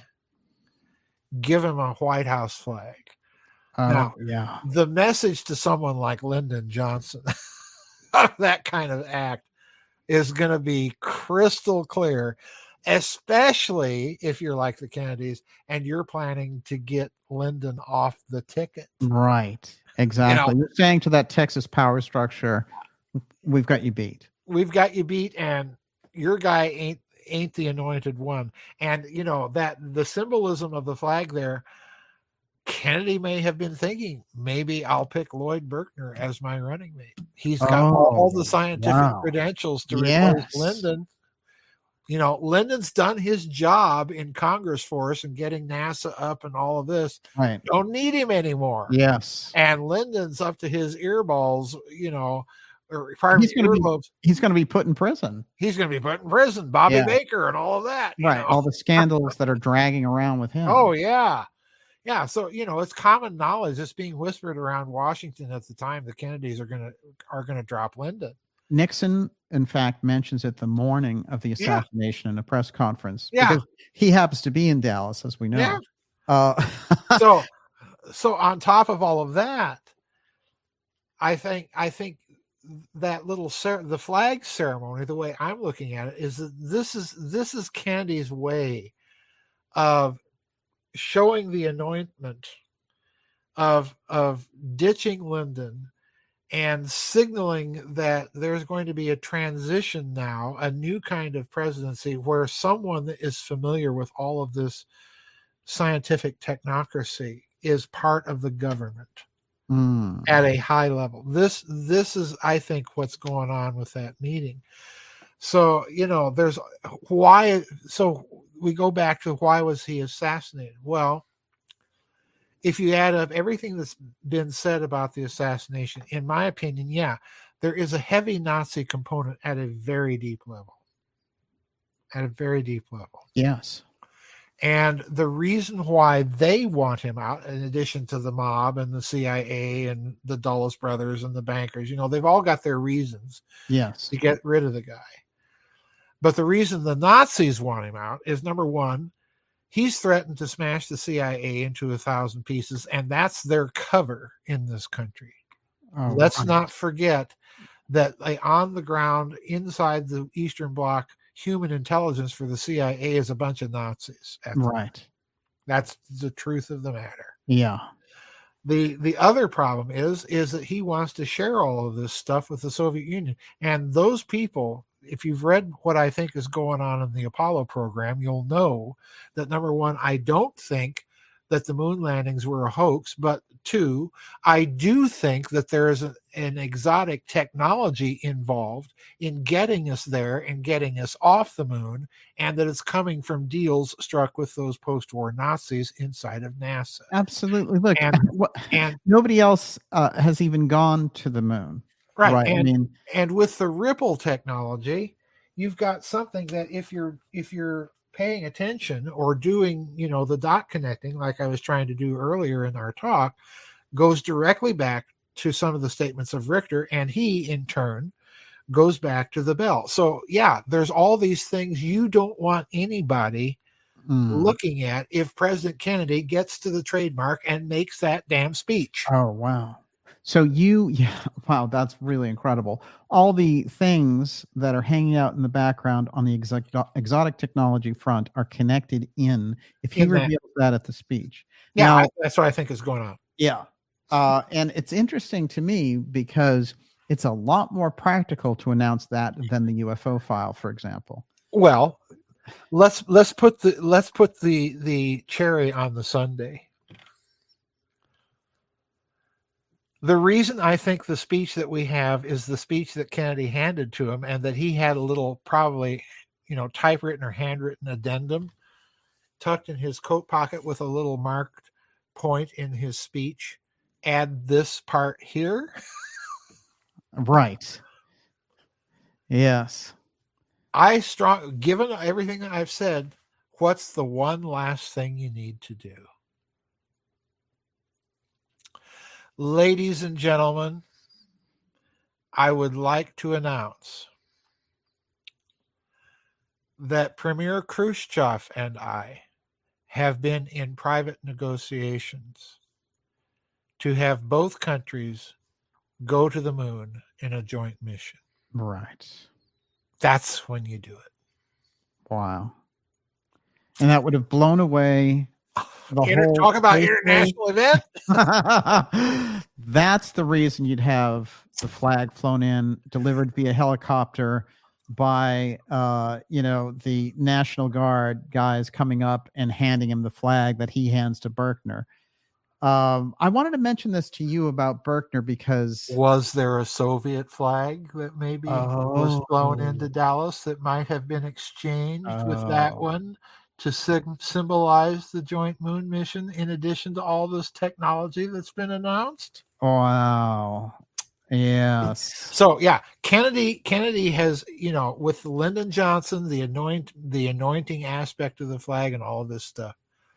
Give him a White House flag. Oh, now, yeah. The message to someone like Lyndon Johnson, that kind of act, is going to be crystal clear, especially if you're like the Kennedys and you're planning to get Lyndon off the ticket. Right. Exactly. You know, you're saying to that Texas power structure, we've got you beat. We've got you beat, and your guy ain't ain't the anointed one. And you know that the symbolism of the flag there, Kennedy may have been thinking, maybe I'll pick Lloyd Berkner as my running mate. He's got oh, all, all the scientific wow. credentials to yes. replace Lyndon. You know, Lyndon's done his job in Congress for us and getting NASA up and all of this. Right. Don't need him anymore. Yes. And Lyndon's up to his earballs, you know, or pardon he's me, going to be he's going to be put in prison. He's going to be put in prison. Bobby yeah. Baker and all of that. Right. Know? All the scandals that are dragging around with him. Oh, yeah. Yeah. So, you know, it's common knowledge. It's being whispered around Washington at the time the Kennedys are going to are going to drop Lyndon. Nixon, in fact, mentions it the morning of the assassination yeah. in a press conference. Yeah. Because he happens to be in Dallas, as we know. Yeah. Uh, so, so on top of all of that, I think, I think that little, cer- the flag ceremony, the way I'm looking at it is that this is, this is Kennedy's way of showing the anointment of, of ditching Lyndon and signaling that there's going to be a transition now, a new kind of presidency where someone that is familiar with all of this scientific technocracy is part of the government mm. at a high level. This, this is, I think, what's going on with that meeting. So, you know, there's why, so we go back to why was he assassinated? Well, if you add up everything that's been said about the assassination, in my opinion, yeah, there is a heavy Nazi component at a very deep level. At a very deep level. Yes. And the reason why they want him out, in addition to the mob and the C I A and the Dulles brothers and the bankers, you know, they've all got their reasons yes. to get rid of the guy. But the reason the Nazis want him out is, number one, he's threatened to smash the C I A into a thousand pieces, and that's their cover in this country. Oh, Let's wow. not forget that like, on the ground, inside the Eastern Bloc, human intelligence for the C I A is a bunch of Nazis. Right. That's the truth of the matter. Yeah. The the other problem is, is that he wants to share all of this stuff with the Soviet Union. And those people, if you've read what I think is going on in the Apollo program, you'll know that, number one, I don't think that the moon landings were a hoax, but two, I do think that there is a, an exotic technology involved in getting us there and getting us off the moon, and that it's coming from deals struck with those post-war Nazis inside of NASA. Absolutely. Look, And, what, and nobody else uh, has even gone to the moon. right. Right. And, I mean, and with the Ripple technology, you've got something that if you're if you're paying attention or doing, you know, the dot connecting like I was trying to do earlier in our talk, goes directly back to some of the statements of Richter, and he in turn goes back to the Bell. So yeah, there's all these things you don't want anybody mm. looking at if President Kennedy gets to the trademark and makes that damn speech. Oh, wow. So you, yeah, wow, that's really incredible. All the things that are hanging out in the background on the exotic, exotic technology front are connected in, if he in reveals that. that at the speech. Yeah, now, I, that's what I think is going on. Yeah. Uh, and it's interesting to me because it's a lot more practical to announce that than the U F O file, for example. Well, let's let's put the let's put the the cherry on the sundae. The reason I think the speech that we have is the speech that Kennedy handed to him, and that he had a little, probably, you know, typewritten or handwritten addendum tucked in his coat pocket with a little marked point in his speech. Add this part here. Right. Yes. I strong, given everything I've said, what's the one last thing you need to do? Ladies and gentlemen, I would like to announce that Premier Khrushchev and I have been in private negotiations to have both countries go to the moon in a joint mission. Right. That's when you do it. Wow. And that would have blown away the Inter- whole talk about international event. That's the reason you'd have the flag flown in, delivered via helicopter by, uh, you know, the National Guard guys coming up and handing him the flag that he hands to Berkner. Um, I wanted to mention this to you about Berkner because was there a Soviet flag that maybe oh. was flown into Dallas that might have been exchanged oh. with that one to sig- symbolize the joint moon mission in addition to all this technology that's been announced? Wow. Yes. So yeah, Kennedy Kennedy has, you know, with Lyndon Johnson, the anoint the anointing aspect of the flag and all of this stuff.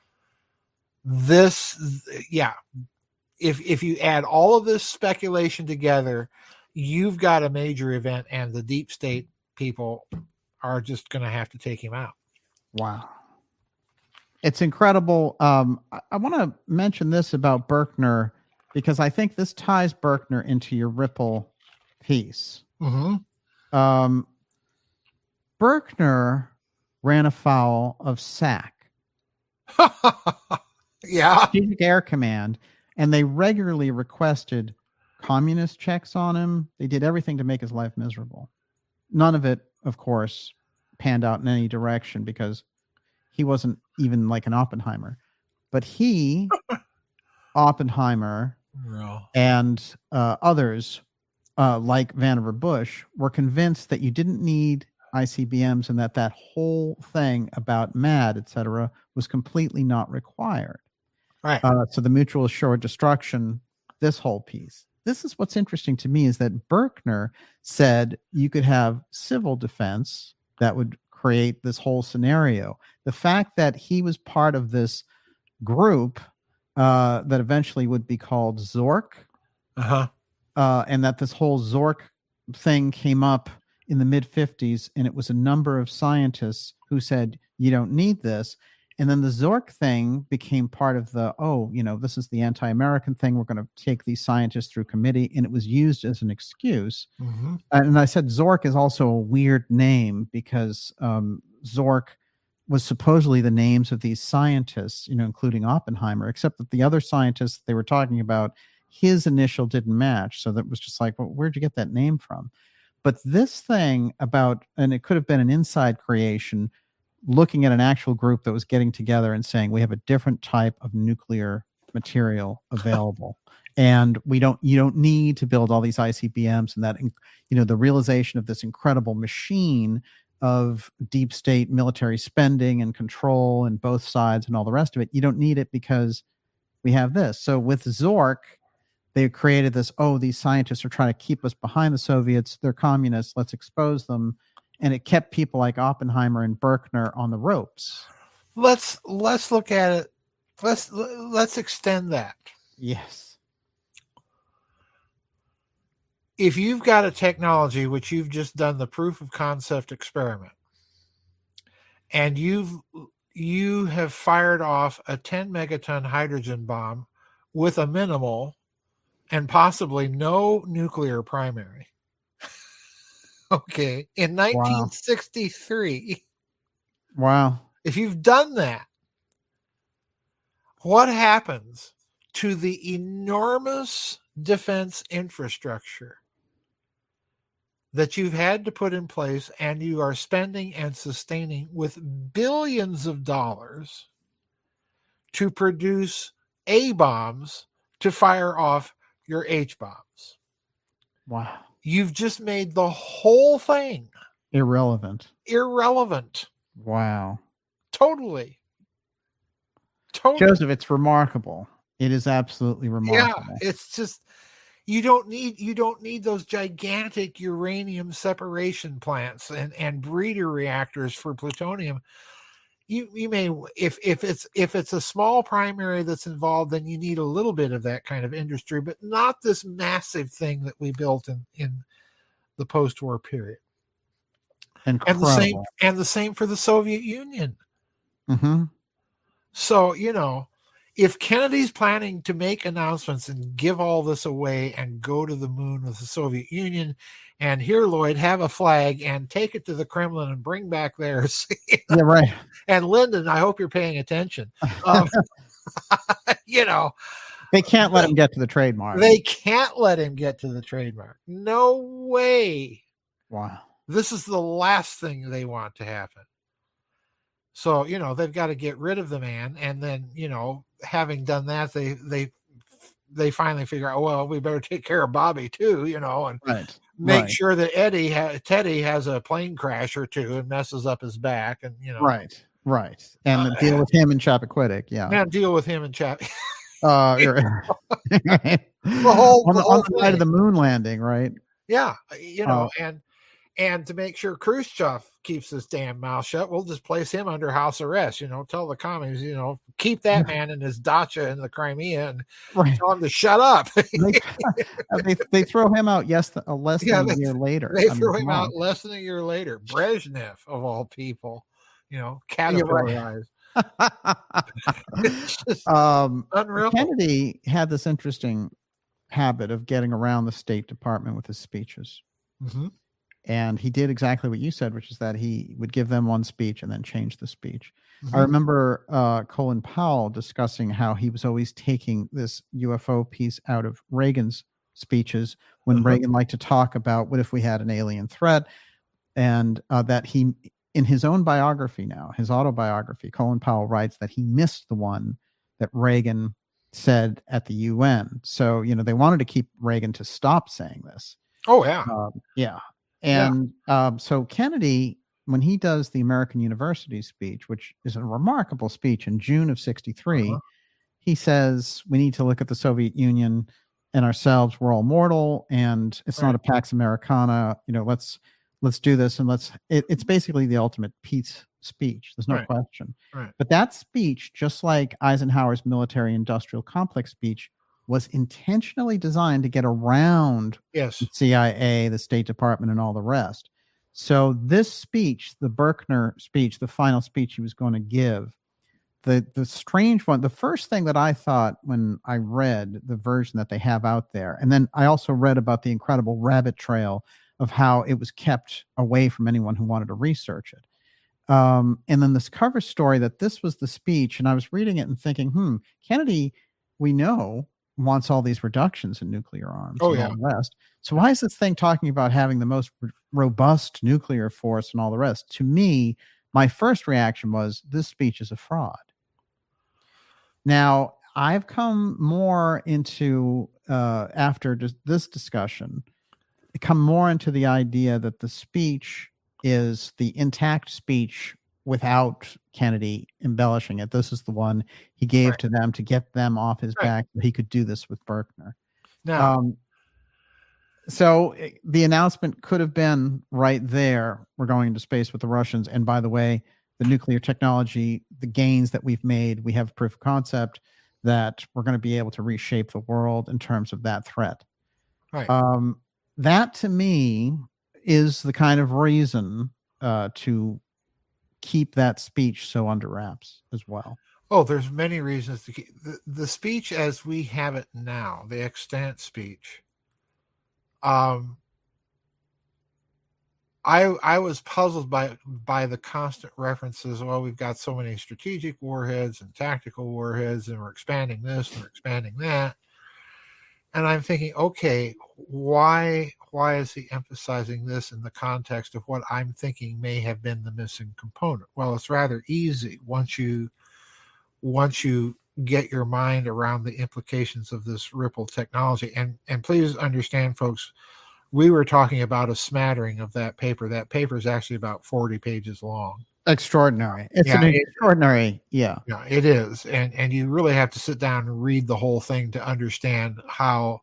This, yeah, if if you add all of this speculation together, you've got a major event, and the deep state people are just going to have to take him out. Wow. It's incredible. Um, I, I want to mention this about Berkner because I think this ties Berkner into your Ripple piece. Mm-hmm. Um, Berkner ran afoul of S A C. Yeah. Strategic Air Command, and they regularly requested communist checks on him. They did everything to make his life miserable. None of it, of course, panned out in any direction because he wasn't even like an Oppenheimer. But he, Oppenheimer, no. and uh, others uh, like Vannevar Bush were convinced that you didn't need I C B Ms and that that whole thing about MAD, et cetera, was completely not required. Right. Uh, so the mutual assured destruction, this whole piece. This is what's interesting to me is that Berkner said you could have civil defense that would create this whole scenario. The fact that he was part of this group uh, that eventually would be called Zork, uh-huh. uh, and that this whole Zork thing came up in the mid fifties, and it was a number of scientists who said, you don't need this. And then the Zork thing became part of the, oh, you know, this is the anti-American thing. We're going to take these scientists through committee. And it was used as an excuse. Mm-hmm. And I said Zork is also a weird name because um, Zork was supposedly the names of these scientists, you know, including Oppenheimer, except that the other scientists they were talking about, his initial didn't match. So that was just like, well, where'd you get that name from? But this thing about, and it could have been an inside creation, looking at an actual group that was getting together and saying, we have a different type of nuclear material available. And we don't, you don't need to build all these I C B Ms, and that, you know, the realization of this incredible machine of deep state military spending and control and both sides and all the rest of it. You don't need it because we have this. So with Zork, they created this, oh, these scientists are trying to keep us behind the Soviets. They're communists. Let's expose them. And it kept people like Oppenheimer and Berkner on the ropes. Let's let's look at it. Let's let's extend that. Yes. If you've got a technology which you've just done the proof of concept experiment, and you've you have fired off a ten megaton hydrogen bomb with a minimal and possibly no nuclear primary. Okay, in nineteen sixty-three. Wow. If you've done that, what happens to the enormous defense infrastructure that you've had to put in place and you are spending and sustaining with billions of dollars to produce A-bombs to fire off your H-bombs? Wow. You've just made the whole thing irrelevant. Irrelevant. Wow. Totally. Totally. Joseph, it's remarkable. It is absolutely remarkable. Yeah, it's just you don't need you don't need those gigantic uranium separation plants and, and breeder reactors for plutonium. You you may if if it's if it's a small primary that's involved, then you need a little bit of that kind of industry, but not this massive thing that we built in, in the post-war period. Incredible. And the same and the same for the Soviet Union. Mm-hmm. So, you know, if Kennedy's planning to make announcements and give all this away and go to the moon with the Soviet Union, and here, Lloyd, have a flag and take it to the Kremlin and bring back theirs. You know? Yeah, right. And Lyndon, I hope you're paying attention. Um, you know, they can't let him get to the trademark. They can't let him get to the trademark. No way. Wow. This is the last thing they want to happen. So, you know, they've got to get rid of the man. And then, you know, having done that, they, they, they finally figure out, well, we better take care of Bobby too, you know, and right. make right. sure that Eddie, ha- Teddy has a plane crash or two and messes up his back. And, you know, right. Right. And uh, deal with him in Chappaquiddick. Yeah. And deal with him in Chap. uh, the whole, on the, the whole on the night of the moon landing. Right. Yeah. You know, uh, and, And to make sure Khrushchev keeps his damn mouth shut, we'll just place him under house arrest. You know, tell the commies, you know, keep that man in his dacha in the Crimea and right. tell him to shut up. they, they, they throw him out, yes, uh, less yeah, than they, a year later. They I throw mean, him wow. out less than a year later. Brezhnev, of all people, you know, caterpillarized. Right. um, unreal. Kennedy had this interesting habit of getting around the State Department with his speeches. Mm-hmm. And he did exactly what you said, which is that he would give them one speech and then change the speech. Mm-hmm. I remember uh, Colin Powell discussing how he was always taking this U F O piece out of Reagan's speeches when mm-hmm. Reagan liked to talk about what if we had an alien threat, and uh, that he, in his own biography now, his autobiography, Colin Powell writes that he missed the one that Reagan said at the U N. So, you know, they wanted to keep Reagan to stop saying this. Oh, yeah. Um, yeah. And yeah. um, so Kennedy, when he does the American University speech, which is a remarkable speech in June of sixty-three, uh-huh. he says, we need to look at the Soviet Union and ourselves. We're all mortal, and it's right. not a Pax Americana. You know, let's let's do this, and let's. It, it's basically the ultimate peace speech. There's no right. question. Right. But that speech, just like Eisenhower's military-industrial complex speech, was intentionally designed to get around yes. the C I A, the State Department, and all the rest. So this speech, the Berkner speech, the final speech he was going to give, the the strange one, the first thing that I thought when I read the version that they have out there, and then I also read about the incredible rabbit trail of how it was kept away from anyone who wanted to research it. Um, and then this cover story that this was the speech, and I was reading it and thinking, hmm, Kennedy, we know, wants all these reductions in nuclear arms oh, and yeah. all the rest. So why is this thing talking about having the most r- robust nuclear force and all the rest? To me, my first reaction was, this speech is a fraud. Now, I've come more into, uh, after just this discussion, come more into the idea that the speech is the intact speech without Kennedy embellishing it. This is the one he gave right. to them to get them off his right. back. So he could do this with Berkner. Now, um, so the announcement could have been right there. We're going into space with the Russians. And by the way, the nuclear technology, the gains that we've made, we have proof of concept that we're going to be able to reshape the world in terms of that threat. Right. Um, that to me is the kind of reason uh, to keep that speech so under wraps as well. Oh, there's many reasons to keep the, the speech as we have it now, the extant speech. Um, I I was puzzled by by the constant references. Well, we've got so many strategic warheads and tactical warheads, and we're expanding this and we're expanding that. And I'm thinking, okay, why why is he emphasizing this in the context of what I'm thinking may have been the missing component? Well, it's rather easy once you once you get your mind around the implications of this Ripple technology. And and please understand, folks, we were talking about a smattering of that paper. That paper is actually about forty pages long. Extraordinary. It's yeah, an extraordinary, it, yeah. Yeah, it is. And and you really have to sit down and read the whole thing to understand how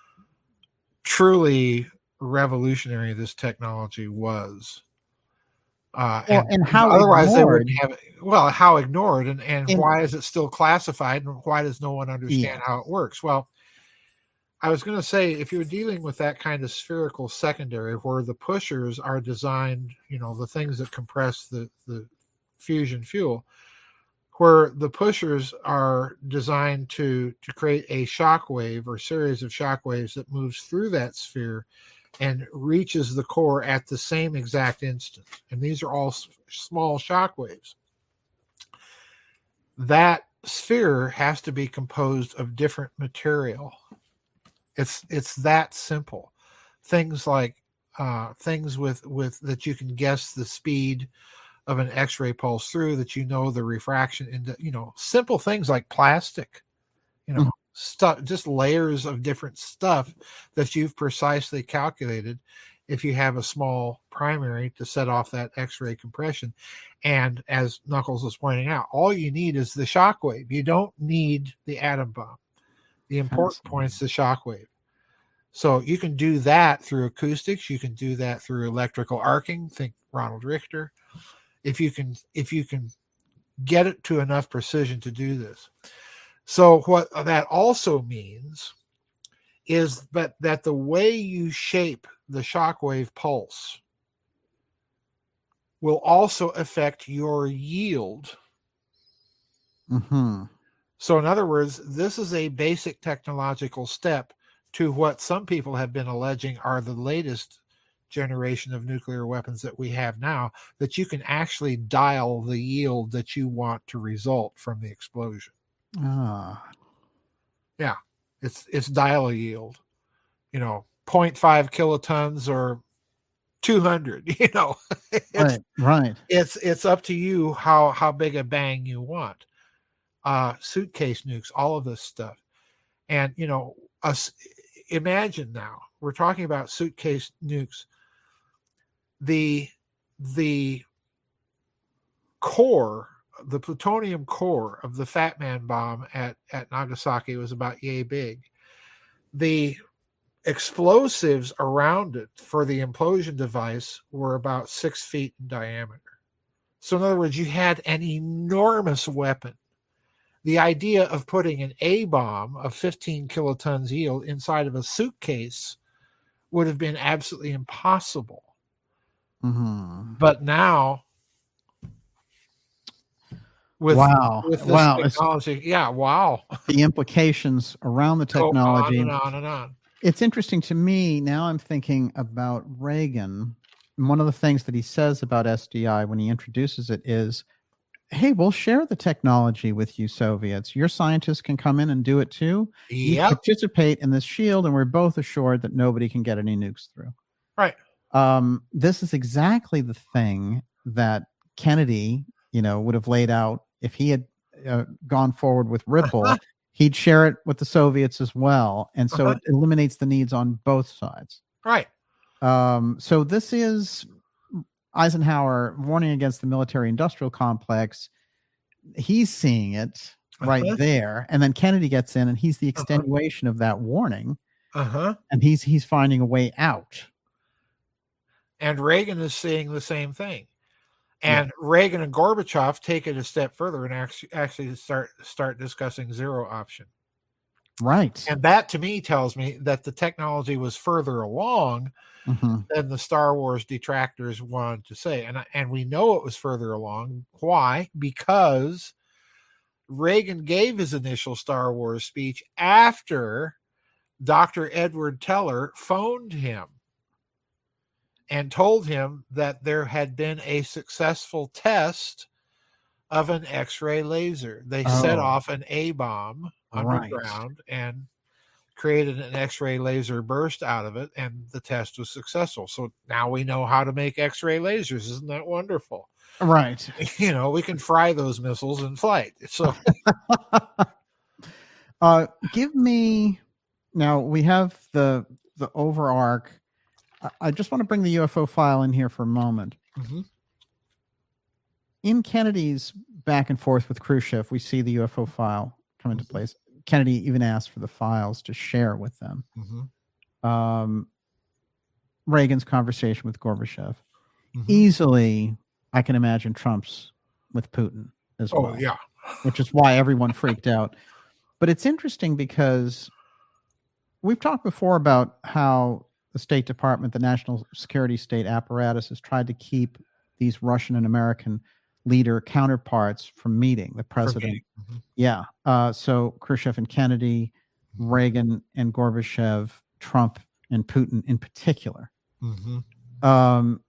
truly revolutionary this technology was. Uh, well, and, and how otherwise ignored, they wouldn't have it. Well, how ignored and, and in, why is it still classified and why does no one understand yeah. how it works? Well, I was going to say, if you're dealing with that kind of spherical secondary where the pushers are designed, you know, the things that compress the, the fusion fuel, where the pushers are designed to, to create a shock wave or series of shock waves that moves through that sphere and reaches the core at the same exact instant. And these are all s- small shock waves. That sphere has to be composed of different material. It's it's that simple. Things like uh, things with, with that you can guess the speed of an X-ray pulse through, that you know the refraction into, you know, simple things like plastic, you know, mm-hmm. stuff, just layers of different stuff that you've precisely calculated if you have a small primary to set off that X-ray compression. And as Knuckles was pointing out, all you need is the shock wave. You don't need the atom bomb. The important point is the shock wave. So you can do that through acoustics. You can do that through electrical arcing. Think Ronald Richter. If you can, if you can get it to enough precision to do this. So what that also means is that, that the way you shape the shockwave pulse will also affect your yield. Mm-hmm. So in other words, this is a basic technological step to what some people have been alleging are the latest generation of nuclear weapons that we have now, that you can actually dial the yield that you want to result from the explosion. Ah. Yeah, it's it's dial a yield, you know, zero point five kilotons or two hundred, you know. It's, right, right. It's it's up to you how how big a bang you want. Uh, suitcase nukes, all of this stuff. And, you know, us, imagine now, we're talking about suitcase nukes. The the core, the plutonium core of the Fat Man bomb at, at Nagasaki was about yay big. The explosives around it for the implosion device were about six feet in diameter. So in other words, you had an enormous weapon. The idea of putting an A bomb of fifteen kilotons yield inside of a suitcase would have been absolutely impossible. Mm-hmm. But now, with, wow. with this wow. technology, it's, yeah, wow. The implications around the technology. Go on and on and on. It's interesting to me. Now I'm thinking about Reagan. And one of the things that he says about S D I when he introduces it is, hey, we'll share the technology with you Soviets. Your scientists can come in and do it too. You yep. participate in this shield, and we're both assured that nobody can get any nukes through. Right. Um, this is exactly the thing that Kennedy, you know, would have laid out if he had uh, gone forward with Ripple, uh-huh. he'd share it with the Soviets as well. And so uh-huh. it eliminates the needs on both sides. Right. Um, so this is Eisenhower warning against the military-industrial complex. He's seeing it right uh-huh. there. And then Kennedy gets in, and he's the extenuation uh-huh. of that warning. Uh-huh. And he's he's finding a way out. And Reagan is seeing the same thing. And yeah. Reagan and Gorbachev take it a step further and actually actually start start discussing zero option. Right. And that to me tells me that the technology was further along mm-hmm. than the Star Wars detractors wanted to say. And, and we know it was further along. Why? Because Reagan gave his initial Star Wars speech after Doctor Edward Teller phoned him and told him that there had been a successful test of an X-ray laser. They oh. set off an A-bomb underground right. and created an X-ray laser burst out of it, and the test was successful. So now we know how to make X-ray lasers. Isn't that wonderful? Right. You know, we can fry those missiles in flight. So uh, give me, now we have the the overarch. I just want to bring the U F O file in here for a moment. Mm-hmm. In Kennedy's back and forth with Khrushchev, we see the U F O file come into mm-hmm. place. Kennedy even asked for the files to share with them. Mm-hmm. Um, Reagan's conversation with Gorbachev. Mm-hmm. Easily, I can imagine Trump's with Putin as oh, well. Yeah. Which is why everyone freaked out. But it's interesting because we've talked before about how the State Department, the national security state apparatus, has tried to keep these Russian and American leader counterparts from meeting the president. Mm-hmm. Yeah. Uh, so Khrushchev and Kennedy, Reagan and Gorbachev, Trump and Putin in particular. Mm-hmm. Um,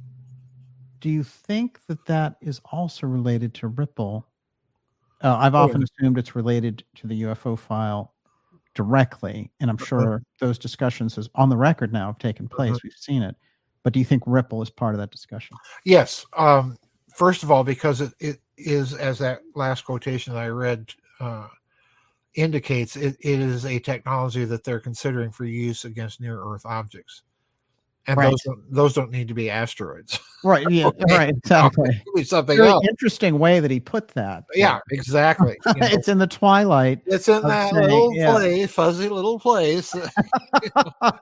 do you think that that is also related to Ripple? Uh, I've oh, often assumed it's related to the U F O file directly, and I'm sure uh-huh. those discussions is on the record now have taken place. Uh-huh. We've seen it. But do you think Ripple is part of that discussion? Yes. Um, first of all, because it, it is, as that last quotation that I read uh, indicates, it, it is a technology that they're considering for use against near-Earth objects. And right. those, don't, those don't need to be asteroids. Right. Yeah. Okay. Right. Exactly. Be something Very else. Interesting way that he put that. Yeah, exactly. You know, it's in the twilight. It's in that saying, little yeah. place, fuzzy little place. uh,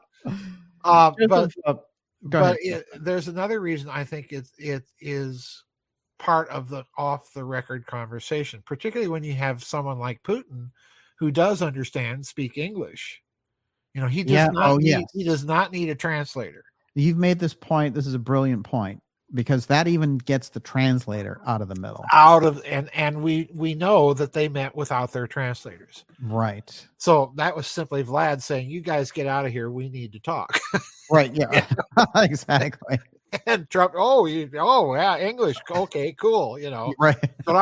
but but it, there's another reason I think it it is part of the off the record conversation, particularly when you have someone like Putin who does understand, speak English. You know, he does yeah. not oh, need, yes. he does not need a translator. You've made this point. This is a brilliant point, because that even gets the translator out of the middle. Out of and and we we know that they met without their translators. Right. So that was simply Vlad saying, "You guys get out of here. We need to talk." Right. Yeah. Exactly. And Trump, oh, you, oh, yeah, English. Okay, cool. You know, right.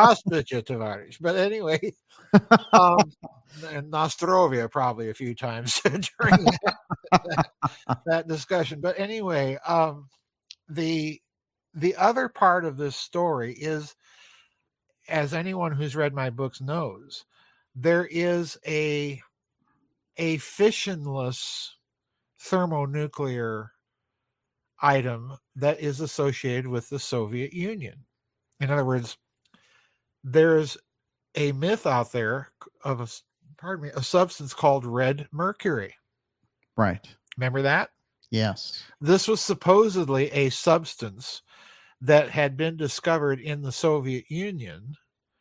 But anyway, um, and Nostrovia probably a few times during that, that, that discussion. But anyway, um, the the other part of this story is, as anyone who's read my books knows, there is a a fissionless thermonuclear item that is associated with the Soviet Union. In other words, there's a myth out there of a, pardon me, a substance called red mercury. Right. Remember that? Yes. This was supposedly a substance that had been discovered in the Soviet Union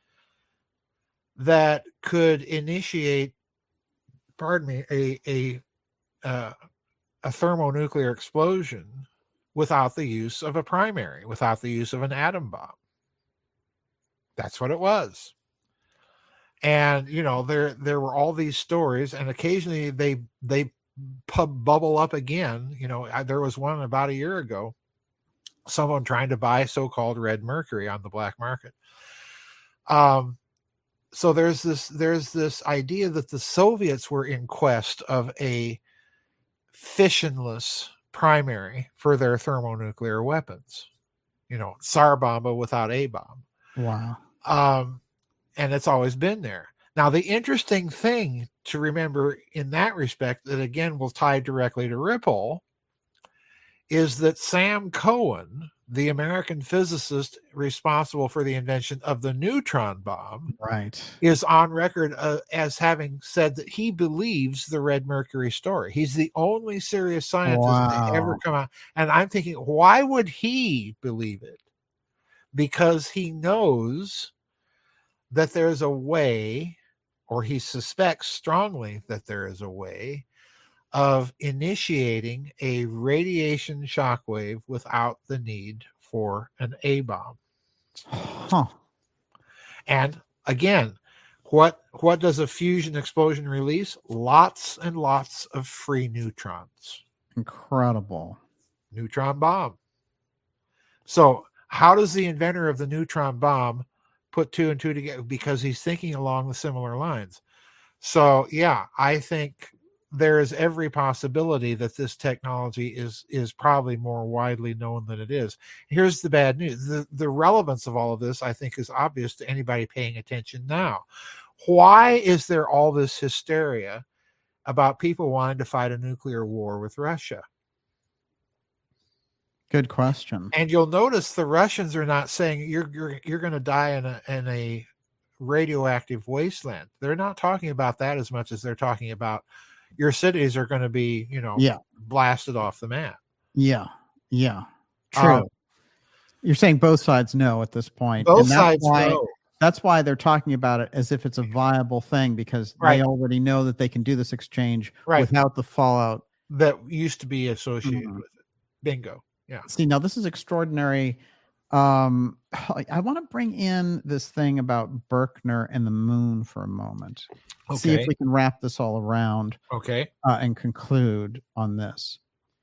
that could initiate, pardon me, a a uh, a thermonuclear explosion without the use of a primary, without the use of an atom bomb. That's what it was. And, you know, there there were all these stories, and occasionally they they pub bubble up again. You know, I, there was one about a year ago, someone trying to buy so-called red mercury on the black market. Um, so there's this there's this idea that the Soviets were in quest of a fissionless primary for their thermonuclear weapons. you know, Tsar Bomba without A bomb. Wow. Um, and it's always been there. Now, the interesting thing to remember in that respect, that again will tie directly to Ripple, is that Sam Cohen, the American physicist responsible for the invention of the neutron bomb, Right. is on record uh, as having said that he believes the Red Mercury story. He's the only serious scientist Wow. to ever come out. And I'm thinking, why would he believe it? Because he knows that there's a way, or he suspects strongly that there is a way of initiating a radiation shockwave without the need for an A bomb. Huh. And again, what what does a fusion explosion release? Lots and lots of free neutrons. Incredible. Neutron bomb. So how does the inventor of the neutron bomb put two and two together? Because he's thinking along the similar lines. So yeah, I think there is every possibility that this technology is is probably more widely known than it is. Here's the bad news. The, the relevance of all of this, I think, is obvious to anybody paying attention now. Why is there all this hysteria about people wanting to fight a nuclear war with Russia? Good question. And you'll notice the Russians are not saying you're you're you're going to die in a in a radioactive wasteland. They're not talking about that as much as they're talking about your cities are going to be, you know, yeah. blasted off the map. Yeah. Yeah. True. Um, You're saying both sides know at this point. Both and that's sides why, know. That's why they're talking about it as if it's a viable thing, because Right. they already know that they can do this exchange Right. without the fallout that used to be associated Mhm. with it. Bingo. Yeah. See, now this is extraordinary. Um, I want to bring in this thing about Berkner and the moon for a moment. See Okay. if we can wrap this all around Okay. uh, and conclude on this.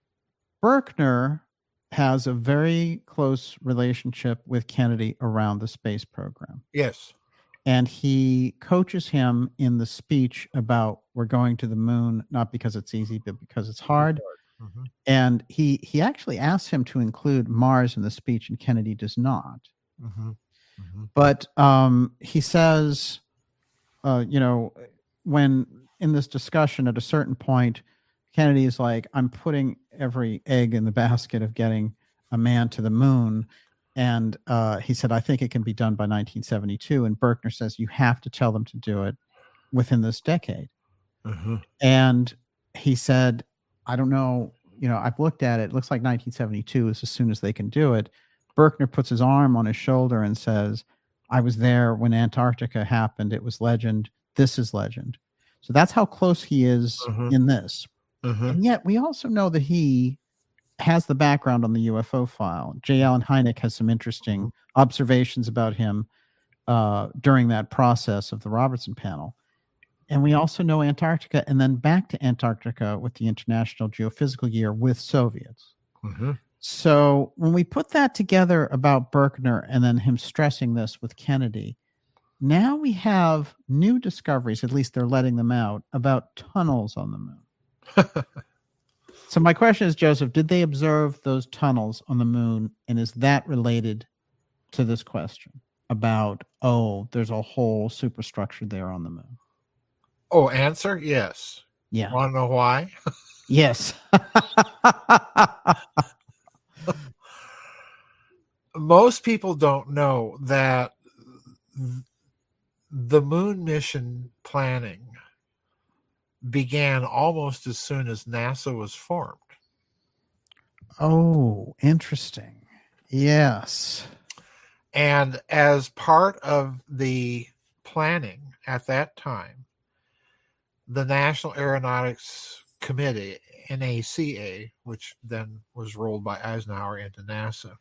Berkner has a very close relationship with Kennedy around the space program. Yes. And he coaches him in the speech about we're going to the moon, not because it's easy, but because it's hard. Mhm. And he he actually asks him to include Mars in the speech, and Kennedy does not. Mhm. Mhm. But um, he says, uh, you know, when in this discussion at a certain point, Kennedy is like, I'm putting every egg in the basket of getting a man to the moon. And uh, he said, I think it can be done by nineteen seventy-two. And Berkner says, you have to tell them to do it within this decade. Mhm. And he said, I don't know, you know, I've looked at it. It looks like nineteen seventy-two is as soon as they can do it. Berkner puts his arm on his shoulder and says, I was there when Antarctica happened. It was legend. This is legend. So that's how close he is Mhm. in this. Mhm. And yet we also know that he has the background on the U F O file. J. Allen Hynek has some interesting observations about him uh, during that process of the Robertson panel. And we also know Antarctica, and then back to Antarctica with the International Geophysical Year with Soviets. Mhm. So when we put that together about Berkner and then him stressing this with Kennedy, now we have new discoveries, at least they're letting them out, about tunnels on the moon. So my question is, Joseph, did they observe those tunnels on the moon? And is that related to this question about, oh, there's a whole superstructure there on the moon? Oh, answer? Yes. Yeah. Want to know why? Yes. Most people don't know that the moon mission planning began almost as soon as NASA was formed. Oh, interesting. Yes. And as part of the planning at that time, the National Aeronautics Committee, N A C A, which then was rolled by Eisenhower into NASA,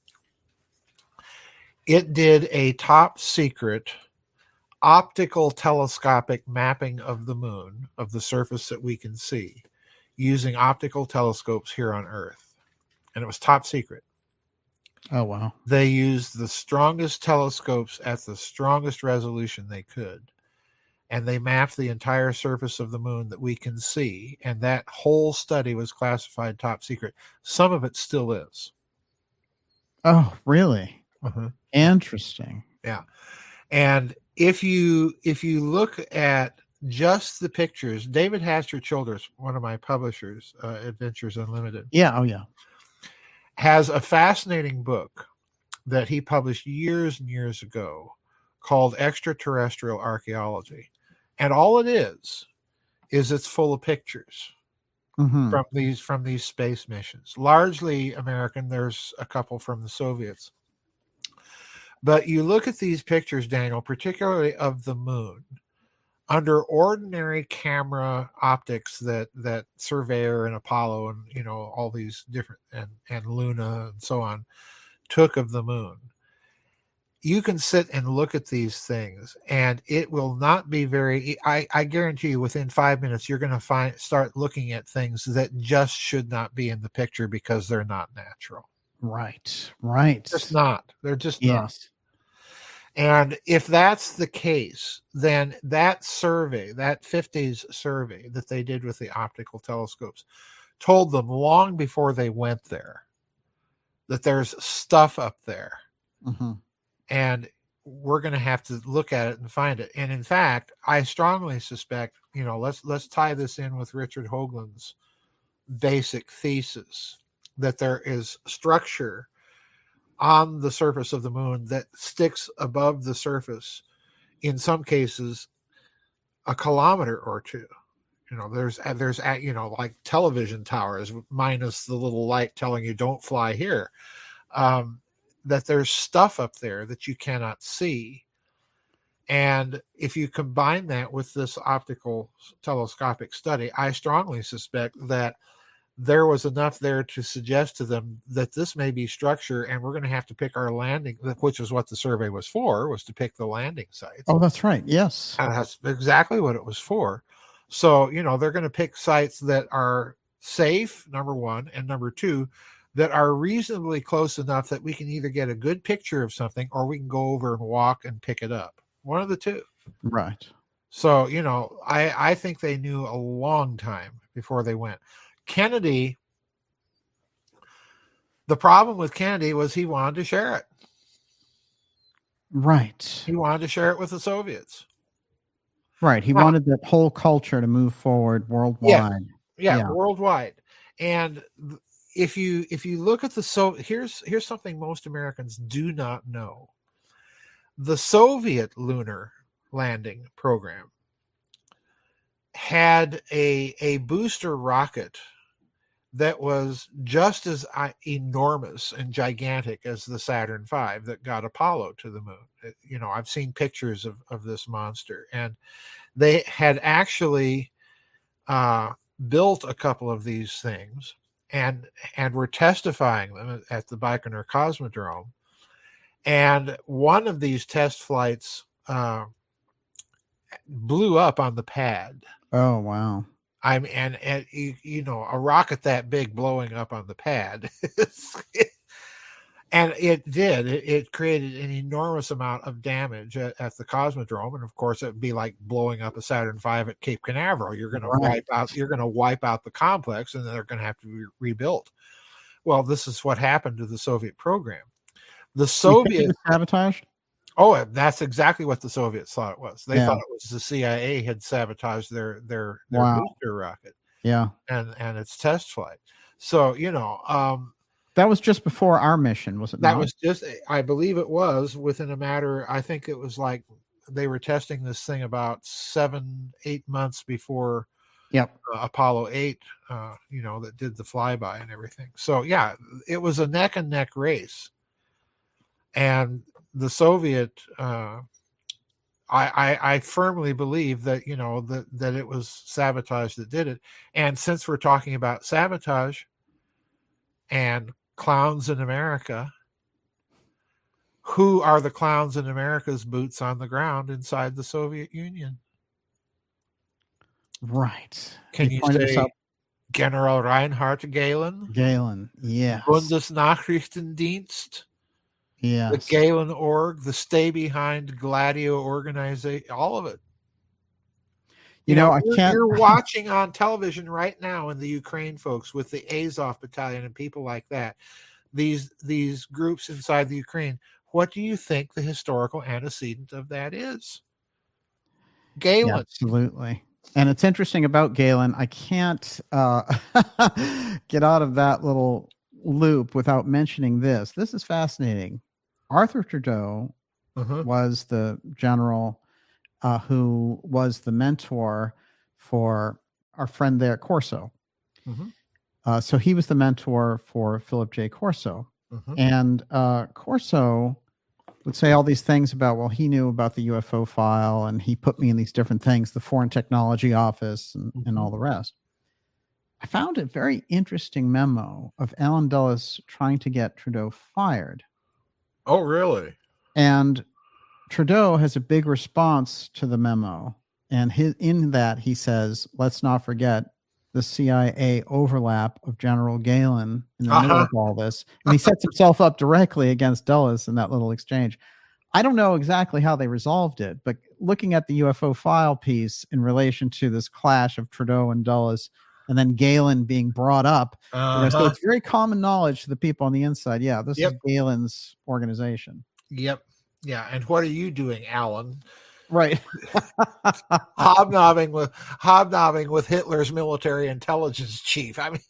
it did a top secret optical telescopic mapping of the moon, of the surface that we can see, using optical telescopes here on Earth. And it was top secret. Oh, wow. They used the strongest telescopes at the strongest resolution they could. And they mapped the entire surface of the moon that we can see. And that whole study was classified top secret. Some of it still is. Oh, really? Uh-huh. Interesting. Yeah. And if you if you look at just the pictures, David Hastert Childers, one of my publishers, uh, Adventures Unlimited, Yeah. Oh, yeah. has a fascinating book that he published years and years ago called Extraterrestrial Archaeology. And all it is, is it's full of pictures Mm-hmm. from these from these space missions, largely American. There's a couple from the Soviets. But you look at these pictures, Daniel, particularly of the moon, under ordinary camera optics that that Surveyor and Apollo and, you know, all these different, and, and Luna and so on, took of the moon. You can sit and look at these things, and it will not be very, I, I guarantee you within five minutes, you're going to find start looking at things that just should not be in the picture because they're not natural. Right. Right. Just not. They're just not. Yes. And if that's the case, then that survey, that fifties survey that they did with the optical telescopes, told them long before they went there that there's stuff up there. Mm-hmm. And we're going to have to look at it and find it. And in fact, I strongly suspect, you know, let's let's tie this in with Richard Hoagland's basic thesis that there is structure on the surface of the moon that sticks above the surface, in some cases, a kilometer or two. You know, there's there's you know, like television towers minus the little light telling you don't fly here. Um, that there's stuff up there that you cannot see. And if you combine that with this optical telescopic study, I strongly suspect that there was enough there to suggest to them that this may be structure, and we're going to have to pick our landing, which is what the survey was for, was to pick the landing sites. Oh, that's right. Yes. And that's exactly what it was for. So, you know, they're going to pick sites that are safe, number one, and number two, that are reasonably close enough that we can either get a good picture of something or we can go over and walk and pick it up. One of the two. Right. So, you know, I, I think they knew a long time before they went. Kennedy, the problem with Kennedy was he wanted to share it. Right. He wanted to share it with the Soviets. Right. He Now, wanted that whole culture to move forward worldwide. Yeah, yeah, Yeah. worldwide. And if you if you look at the so here's here's something most Americans do not know. The Soviet lunar landing program had a a booster rocket that was just as uh, enormous and gigantic as the Saturn five that got Apollo to the moon. It, you know, I've seen pictures of, of this monster, and they had actually uh, built a couple of these things and and were testifying them at the Baikonur Cosmodrome. And one of these test flights uh, blew up on the pad. Oh, wow. I'm and, and you, you know, a rocket that big blowing up on the pad, and it did. It, it created an enormous amount of damage at, at the Cosmodrome, and of course, it'd be like blowing up a Saturn five at Cape Canaveral. You're going Right. to wipe out. You're going to wipe out the complex, and they're going to have to be rebuilt. Well, this is what happened to the Soviet program. The You think it Soviet. was sabotaged? Oh, that's exactly what the Soviets thought it was. They Yeah. thought it was the C I A had sabotaged their their, their Wow. booster rocket Yeah. and and its test flight. So, you know, um, That was just before our mission, was it that not? was just, I believe it was within a matter, I think it was like they were testing this thing about seven, eight months before Yep. uh, Apollo eight, uh, you know, that did the flyby and everything. So, yeah, it was a neck and neck race. And the Soviet, uh, I, I, I firmly believe that, you know, that, that it was sabotage that did it. And since we're talking about sabotage and clowns in America, who are the clowns in America's boots on the ground inside the Soviet Union? Right. Can You you pointed this say out. General Reinhard Gehlen, Galen. Yes. Bundesnachrichtendienst, the Yes. Galen org, the stay behind Gladio organization, all of it. You know, I you're, can't. you're watching on television right now in the Ukraine, folks, with the Azov battalion and people like that. these these groups inside the Ukraine. What do you think the historical antecedent of that is? Galen. Yeah, absolutely. And it's interesting about Galen. I can't uh, get out of that little loop without mentioning this. This is fascinating. Arthur Trudeau Uh-huh. was the general uh, who was the mentor for our friend there, Corso. Mhm. Uh, so he was the mentor for Philip J. Corso. Uh-huh. And uh, Corso would say all these things about, well, he knew about the U F O file and he put me in these different things, the Foreign Technology Office and, and all the rest. I found a very interesting memo of Alan Dulles trying to get Trudeau fired. Oh, really? And Trudeau has a big response to the memo. And his, in that, he says, let's not forget the C I A overlap of General Galen in the uh-huh. middle of all this. And he sets himself up directly against Dulles in that little exchange. I don't know exactly how they resolved it, but looking at the U F O file piece in relation to this clash of Trudeau and Dulles, and then Galen being brought up, uh-huh. you know, so it's very common knowledge to the people on the inside. Yeah, this yep. is Galen's organization. Yep. Yeah. And what are you doing, Alan? Right. hobnobbing with hobnobbing with Hitler's military intelligence chief. I mean,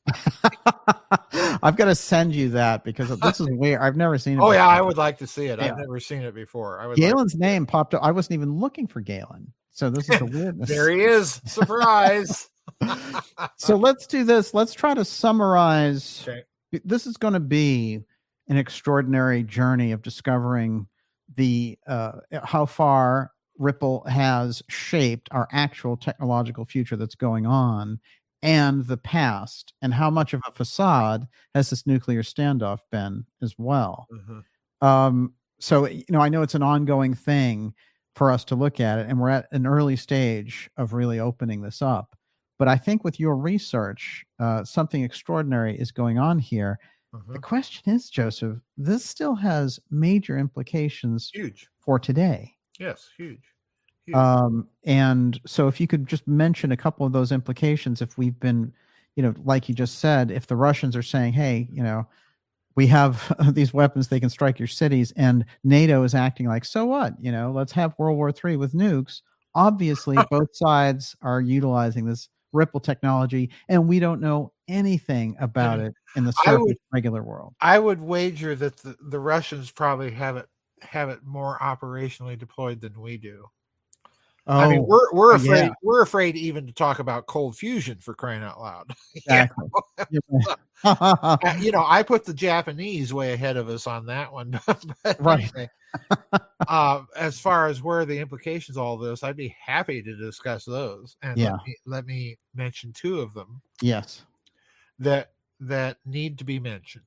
I've got to send you that because this is weird. I've never seen it. Oh before. yeah, I would like to see it. Yeah. I've never seen it before. I would Galen's like name popped up. I wasn't even looking for Galen. So this is a weirdness. There he is. Surprise. So let's do this. Let's try to summarize. Okay. This is going to be an extraordinary journey of discovering the uh, how far Ripple has shaped our actual technological future that's going on and the past, and how much of a facade has this nuclear standoff been as well. Mm-hmm. Um, so, you know, I know it's an ongoing thing for us to look at it, and we're at an early stage of really opening this up. But I think with your research, uh, something extraordinary is going on here. Mm-hmm. The question is, Joseph, this still has major implications huge. For today. Yes, huge. huge. Um, and so if you could just mention a couple of those implications, if we've been, you know, like you just said, if the Russians are saying, hey, you know, we have these weapons, they can strike your cities, and NATO is acting like, so what? You know, let's have World War Three with nukes. Obviously, both sides are utilizing this Ripple technology, and we don't know anything about it in the surface would, regular world. I would wager that the, the Russians probably have it have it more operationally deployed than we do. Oh, I mean, we're we're afraid yeah. we're afraid even to talk about cold fusion, for crying out loud. Exactly. you, know? you know, I put the Japanese way ahead of us on that one. But right. Anyway, uh, as far as where the implications of all this, I'd be happy to discuss those. And yeah. let me, let me mention two of them. Yes. That that need to be mentioned.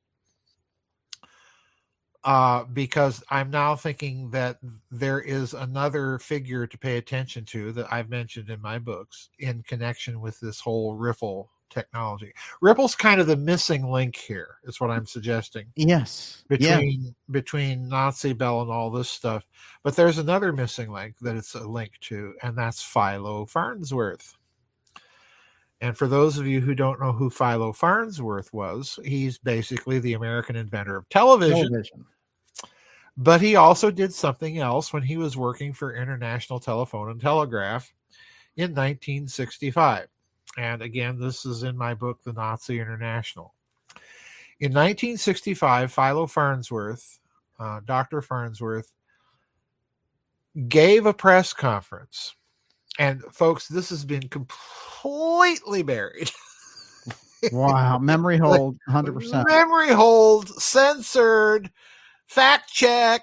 Uh, because I'm now thinking that there is another figure to pay attention to that I've mentioned in my books in connection with this whole Ripple technology. Ripple's kind of the missing link here, is what I'm suggesting. Yes. Between yeah. between Nazi Bell and all this stuff. But there's another missing link that it's a link to, and that's Philo Farnsworth. And for those of you who don't know who Philo Farnsworth was, he's basically the American inventor of television. television. But he also did something else when he was working for International Telephone and Telegraph in nineteen sixty-five. And again, this is in my book, The Nazi International. In nineteen sixty-five, Philo Farnsworth, uh, Doctor Farnsworth, gave a press conference. And folks, this has been completely buried. Wow. Memory hold, one hundred percent. Memory hold, censored. Fact check.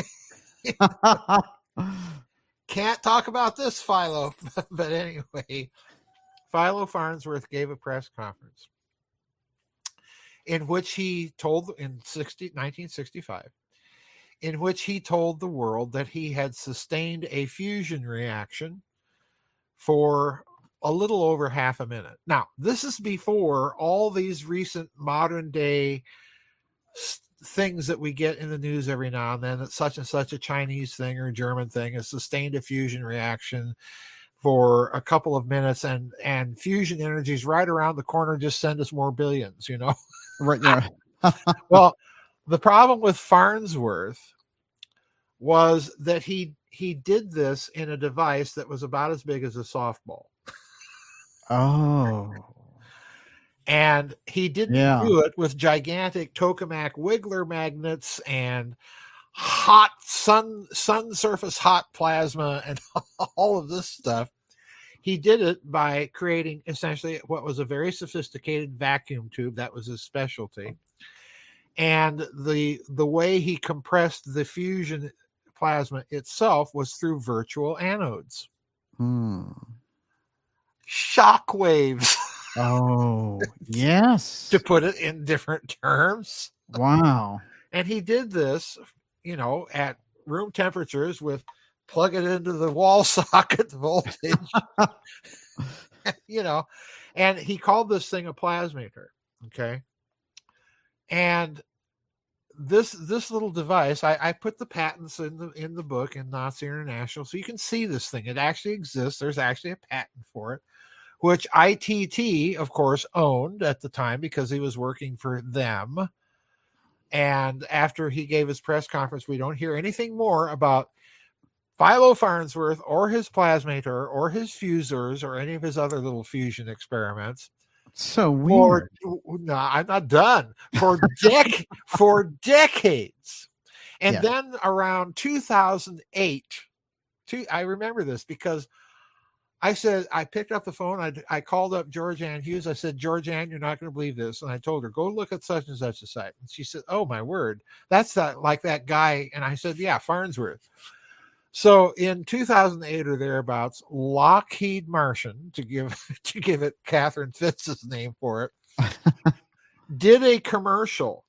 Can't talk about this, Philo. But anyway, Philo Farnsworth gave a press conference in which he told, in nineteen sixty-five, in which he told the world that he had sustained a fusion reaction for a little over half a minute. Now, this is before all these recent modern day st- things that we get in the news every now and then, that such and such a Chinese thing or German thing has sustained a fusion reaction for a couple of minutes, and and fusion energies right around the corner just send us more billions, you know. Right. Yeah. Well, the problem with Farnsworth was that he he did this in a device that was about as big as a softball. Oh. And he didn't Yeah. do it with gigantic tokamak wiggler magnets and hot sun sun surface hot plasma and all of this stuff. He did it by creating essentially what was a very sophisticated vacuum tube. That was his specialty. And the the way he compressed the fusion plasma itself was through virtual anodes. Hmm. Shock waves. Oh, yes. To put it in different terms. Wow. And he did this, you know, at room temperatures with plug it into the wall socket voltage, you know, and he called this thing a plasmator. Okay. And this, this little device, I, I put the patents in the, in the book in Nazi International. So you can see this thing. It actually exists. There's actually a patent for it, which I T T, of course, owned at the time because he was working for them. And after he gave his press conference, we don't hear anything more about Philo Farnsworth or his plasmator or his fusers or any of his other little fusion experiments. So weird. For, no, I'm not done. For, dec- for decades. And Yeah. then around two thousand eight, two, I remember this because I said, I picked up the phone. I, I called up Georgianne Hughes. I said, Georgianne, you're not going to believe this. And I told her, go look at such and such a site. And she said, oh, my word. That's that, like that guy. And I said, yeah, Farnsworth. So in two thousand eight or thereabouts, Lockheed Martin, to give to give it Catherine Fitz's name for it, did a commercial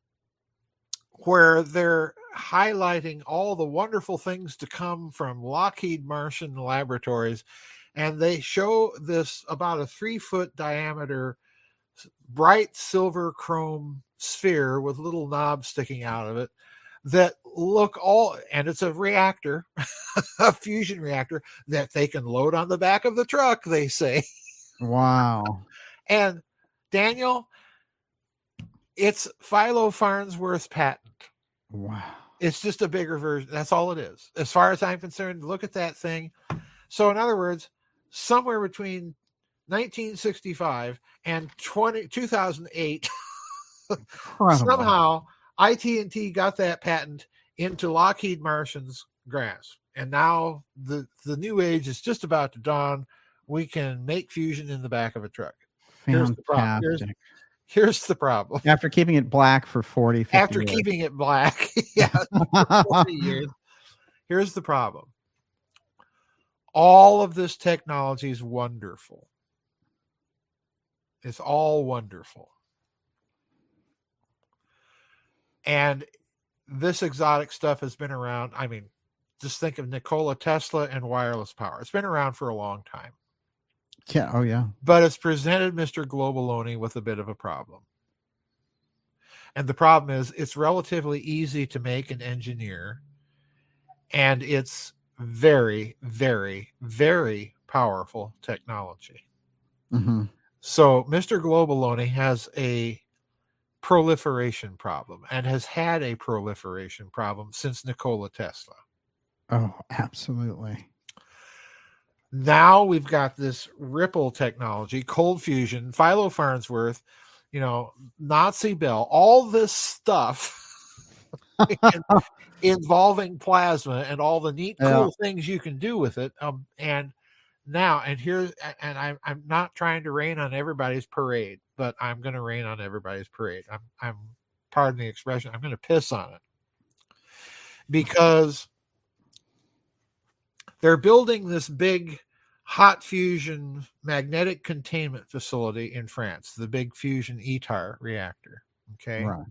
where they're highlighting all the wonderful things to come from Lockheed Martin Laboratories. And they show this about a three foot diameter, bright silver chrome sphere with little knobs sticking out of it that look all, and it's a reactor, a fusion reactor that they can load on the back of the truck, they say. Wow. And Daniel, it's Philo Farnsworth's patent. Wow. It's just a bigger version. That's all it is. As far as I'm concerned, look at that thing. So in other words, somewhere between nineteen sixty-five and twenty, two thousand eight, somehow I T and T got that patent into Lockheed Martin's grasp. And now the, the new age is just about to dawn. We can make fusion in the back of a truck. Here's the problem. Here's, here's the problem. After keeping it black for forty, fifty After years. keeping it black, yeah, forty years. Here's the problem. All of this technology is wonderful. It's all wonderful. And this exotic stuff has been around. I mean, just think of Nikola Tesla and wireless power. It's been around for a long time. Yeah. Oh, yeah. But it's presented Mister Globaloney with a bit of a problem. And the problem is it's relatively easy to make and engineer. And it's very, very, very powerful technology. Mm-hmm. So Mister Globaloney has a proliferation problem and has had a proliferation problem since Nikola Tesla. Oh, absolutely. Now we've got this ripple technology, cold fusion, Philo Farnsworth, you know, Nazi Bell, all this stuff in, involving plasma and all the neat, cool yeah. things you can do with it. Um, and now, and here's, and I'm, I'm not trying to rain on everybody's parade, but I'm going to rain on everybody's parade. I'm, I'm, pardon the expression, I'm going to piss on it because they're building this big hot fusion magnetic containment facility in France, the big fusion I T A R reactor. Okay. Right.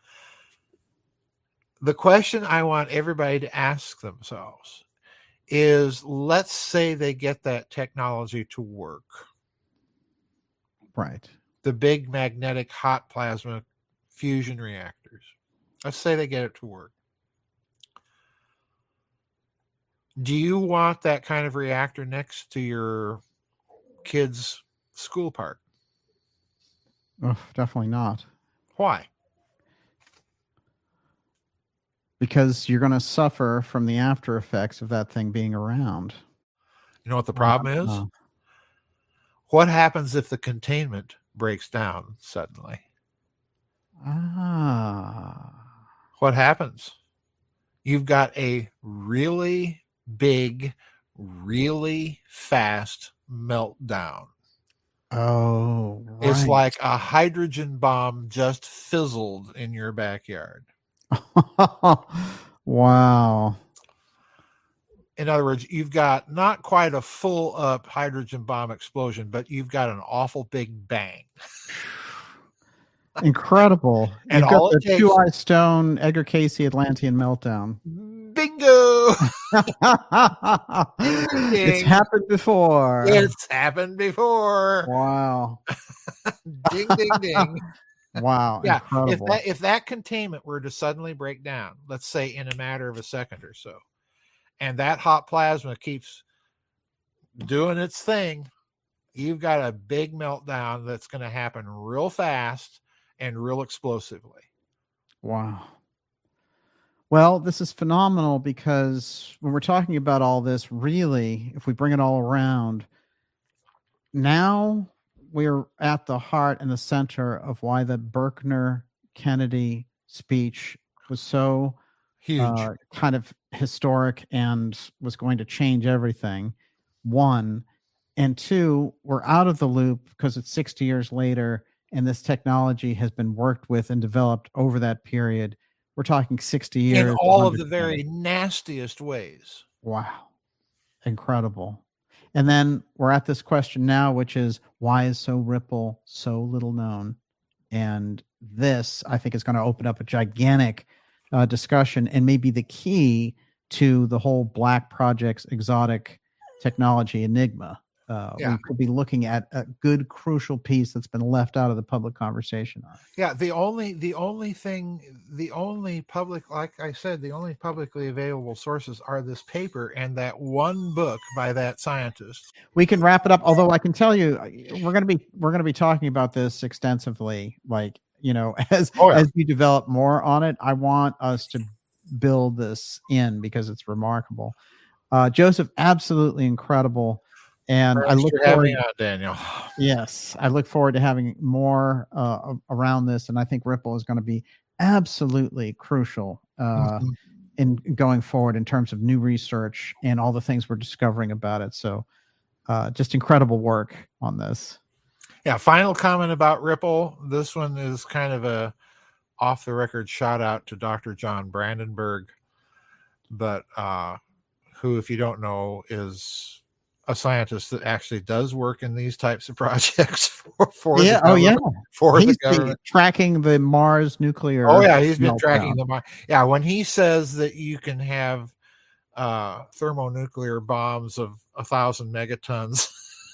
The question I want everybody to ask themselves is, let's say they get that technology to work. Right. The big magnetic hot plasma fusion reactors. Let's say they get it to work. Do you want that kind of reactor next to your kid's school park? Oh, definitely not. Why? because you're going to suffer from the after effects of that thing being around. You know what the problem Uh, is? uh, What happens if the containment breaks down suddenly? Ah. What happens? You've got a really big, really fast meltdown. Oh, right. It's like a hydrogen bomb just fizzled in your backyard. Wow. In other words, you've got not quite a full up hydrogen bomb explosion, but you've got an awful big bang. Incredible. And You've all got it the takes- Two Eye Stone, Edgar Casey Atlantean meltdown. Bingo! It's happened before. It's happened before. Wow. Ding, ding, ding. Wow. Yeah, if Incredible. that if that containment were to suddenly break down, let's say in a matter of a second or so, and that hot plasma keeps doing its thing, you've got a big meltdown that's going to happen real fast and real explosively. Wow. Well, this is phenomenal because when we're talking about all this, really, if we bring it all around, now we're at the heart and the center of why the Berkner-Kennedy speech was so Huge. uh, kind of historic and was going to change everything. One. And two, we're out of the loop because it's sixty years later and this technology has been worked with and developed over that period. We're talking sixty years. in all of one the hundred very years. nastiest ways. Wow. Incredible. And then we're at this question now, which is why is so Ripple so little known? And this, I think, is going to open up a gigantic uh, discussion and maybe the key to the whole Black Project's exotic technology enigma. Uh, Yeah. We could be looking at a good, crucial piece that's been left out of the public conversation. Yeah, the only the only thing the only public like I said, the only publicly available sources are this paper and that one book by that scientist. We can wrap it up. Although I can tell you, we're going to be we're going to be talking about this extensively. Like, you know, as Oh, yeah. as we develop more on it, I want us to build this in because it's remarkable. Uh, Joseph, absolutely incredible, and I Thanks look for having forward. me on, Daniel. Yes, I look forward to having more uh, around this, and I think Ripple is going to be absolutely crucial uh, Mhm. in going forward in terms of new research and all the things we're discovering about it. So, uh, just incredible work on this. Yeah, final comment about Ripple. This one is kind of a off the record shout out to Doctor John Brandenburg, but uh, who, if you don't know, is a scientist that actually does work in these types of projects for, for Yeah. the Oh, yeah. government, for He's the government. been tracking the Mars nuclear. Oh yeah, he's been meltdown. tracking them. Yeah, when he says that you can have uh, thermonuclear bombs of a thousand megatons,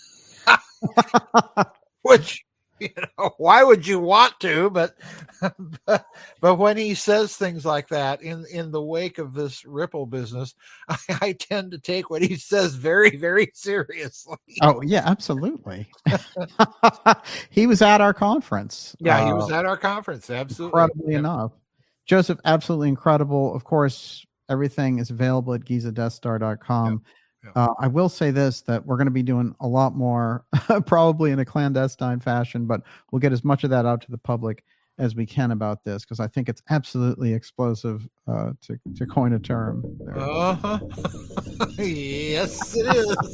which, you know, why would you want to? But, but but when he says things like that in in the wake of this Ripple business, I, I tend to take what he says very very seriously. Oh yeah, absolutely. He was at our conference. Yeah, he uh, was at our conference. Absolutely, incredibly Yeah. enough. Joseph, absolutely incredible. Of course, everything is available at giza death star dot com. Yep. Yep. Uh, I will say this, that we're going to be doing a lot more, probably in a clandestine fashion, but we'll get as much of that out to the public as we can about this, because I think it's absolutely explosive, uh, to, to coin a term. there. Uh-huh. Yes, it is.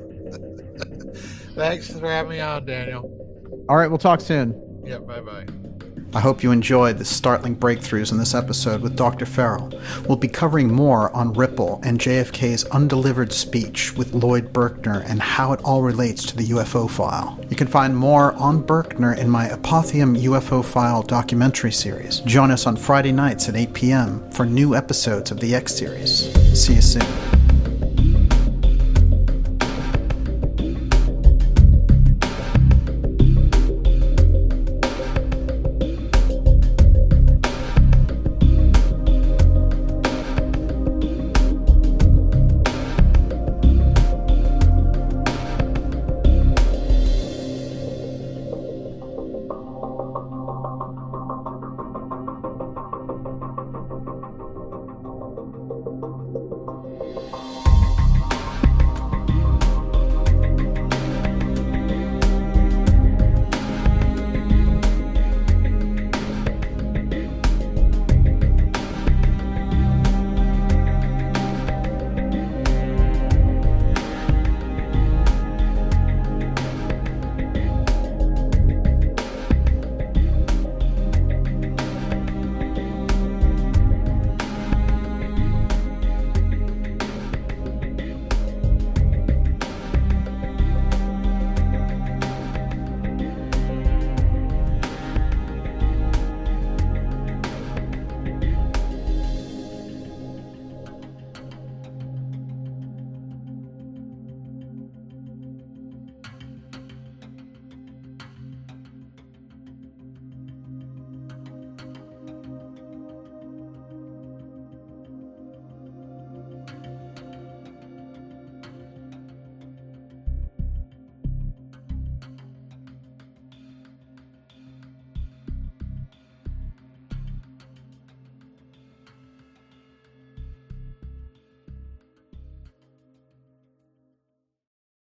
Thanks for having me on, Daniel. All right, we'll talk soon. Yeah, bye-bye. I hope you enjoyed the startling breakthroughs in this episode with Doctor Farrell. We'll be covering more on Ripple and J F K's undelivered speech with Lloyd Berkner and how it all relates to the U F O file. You can find more on Berkner in my Apotheum U F O File documentary series. Join us on Friday nights at eight p.m. for new episodes of the X series. See you soon.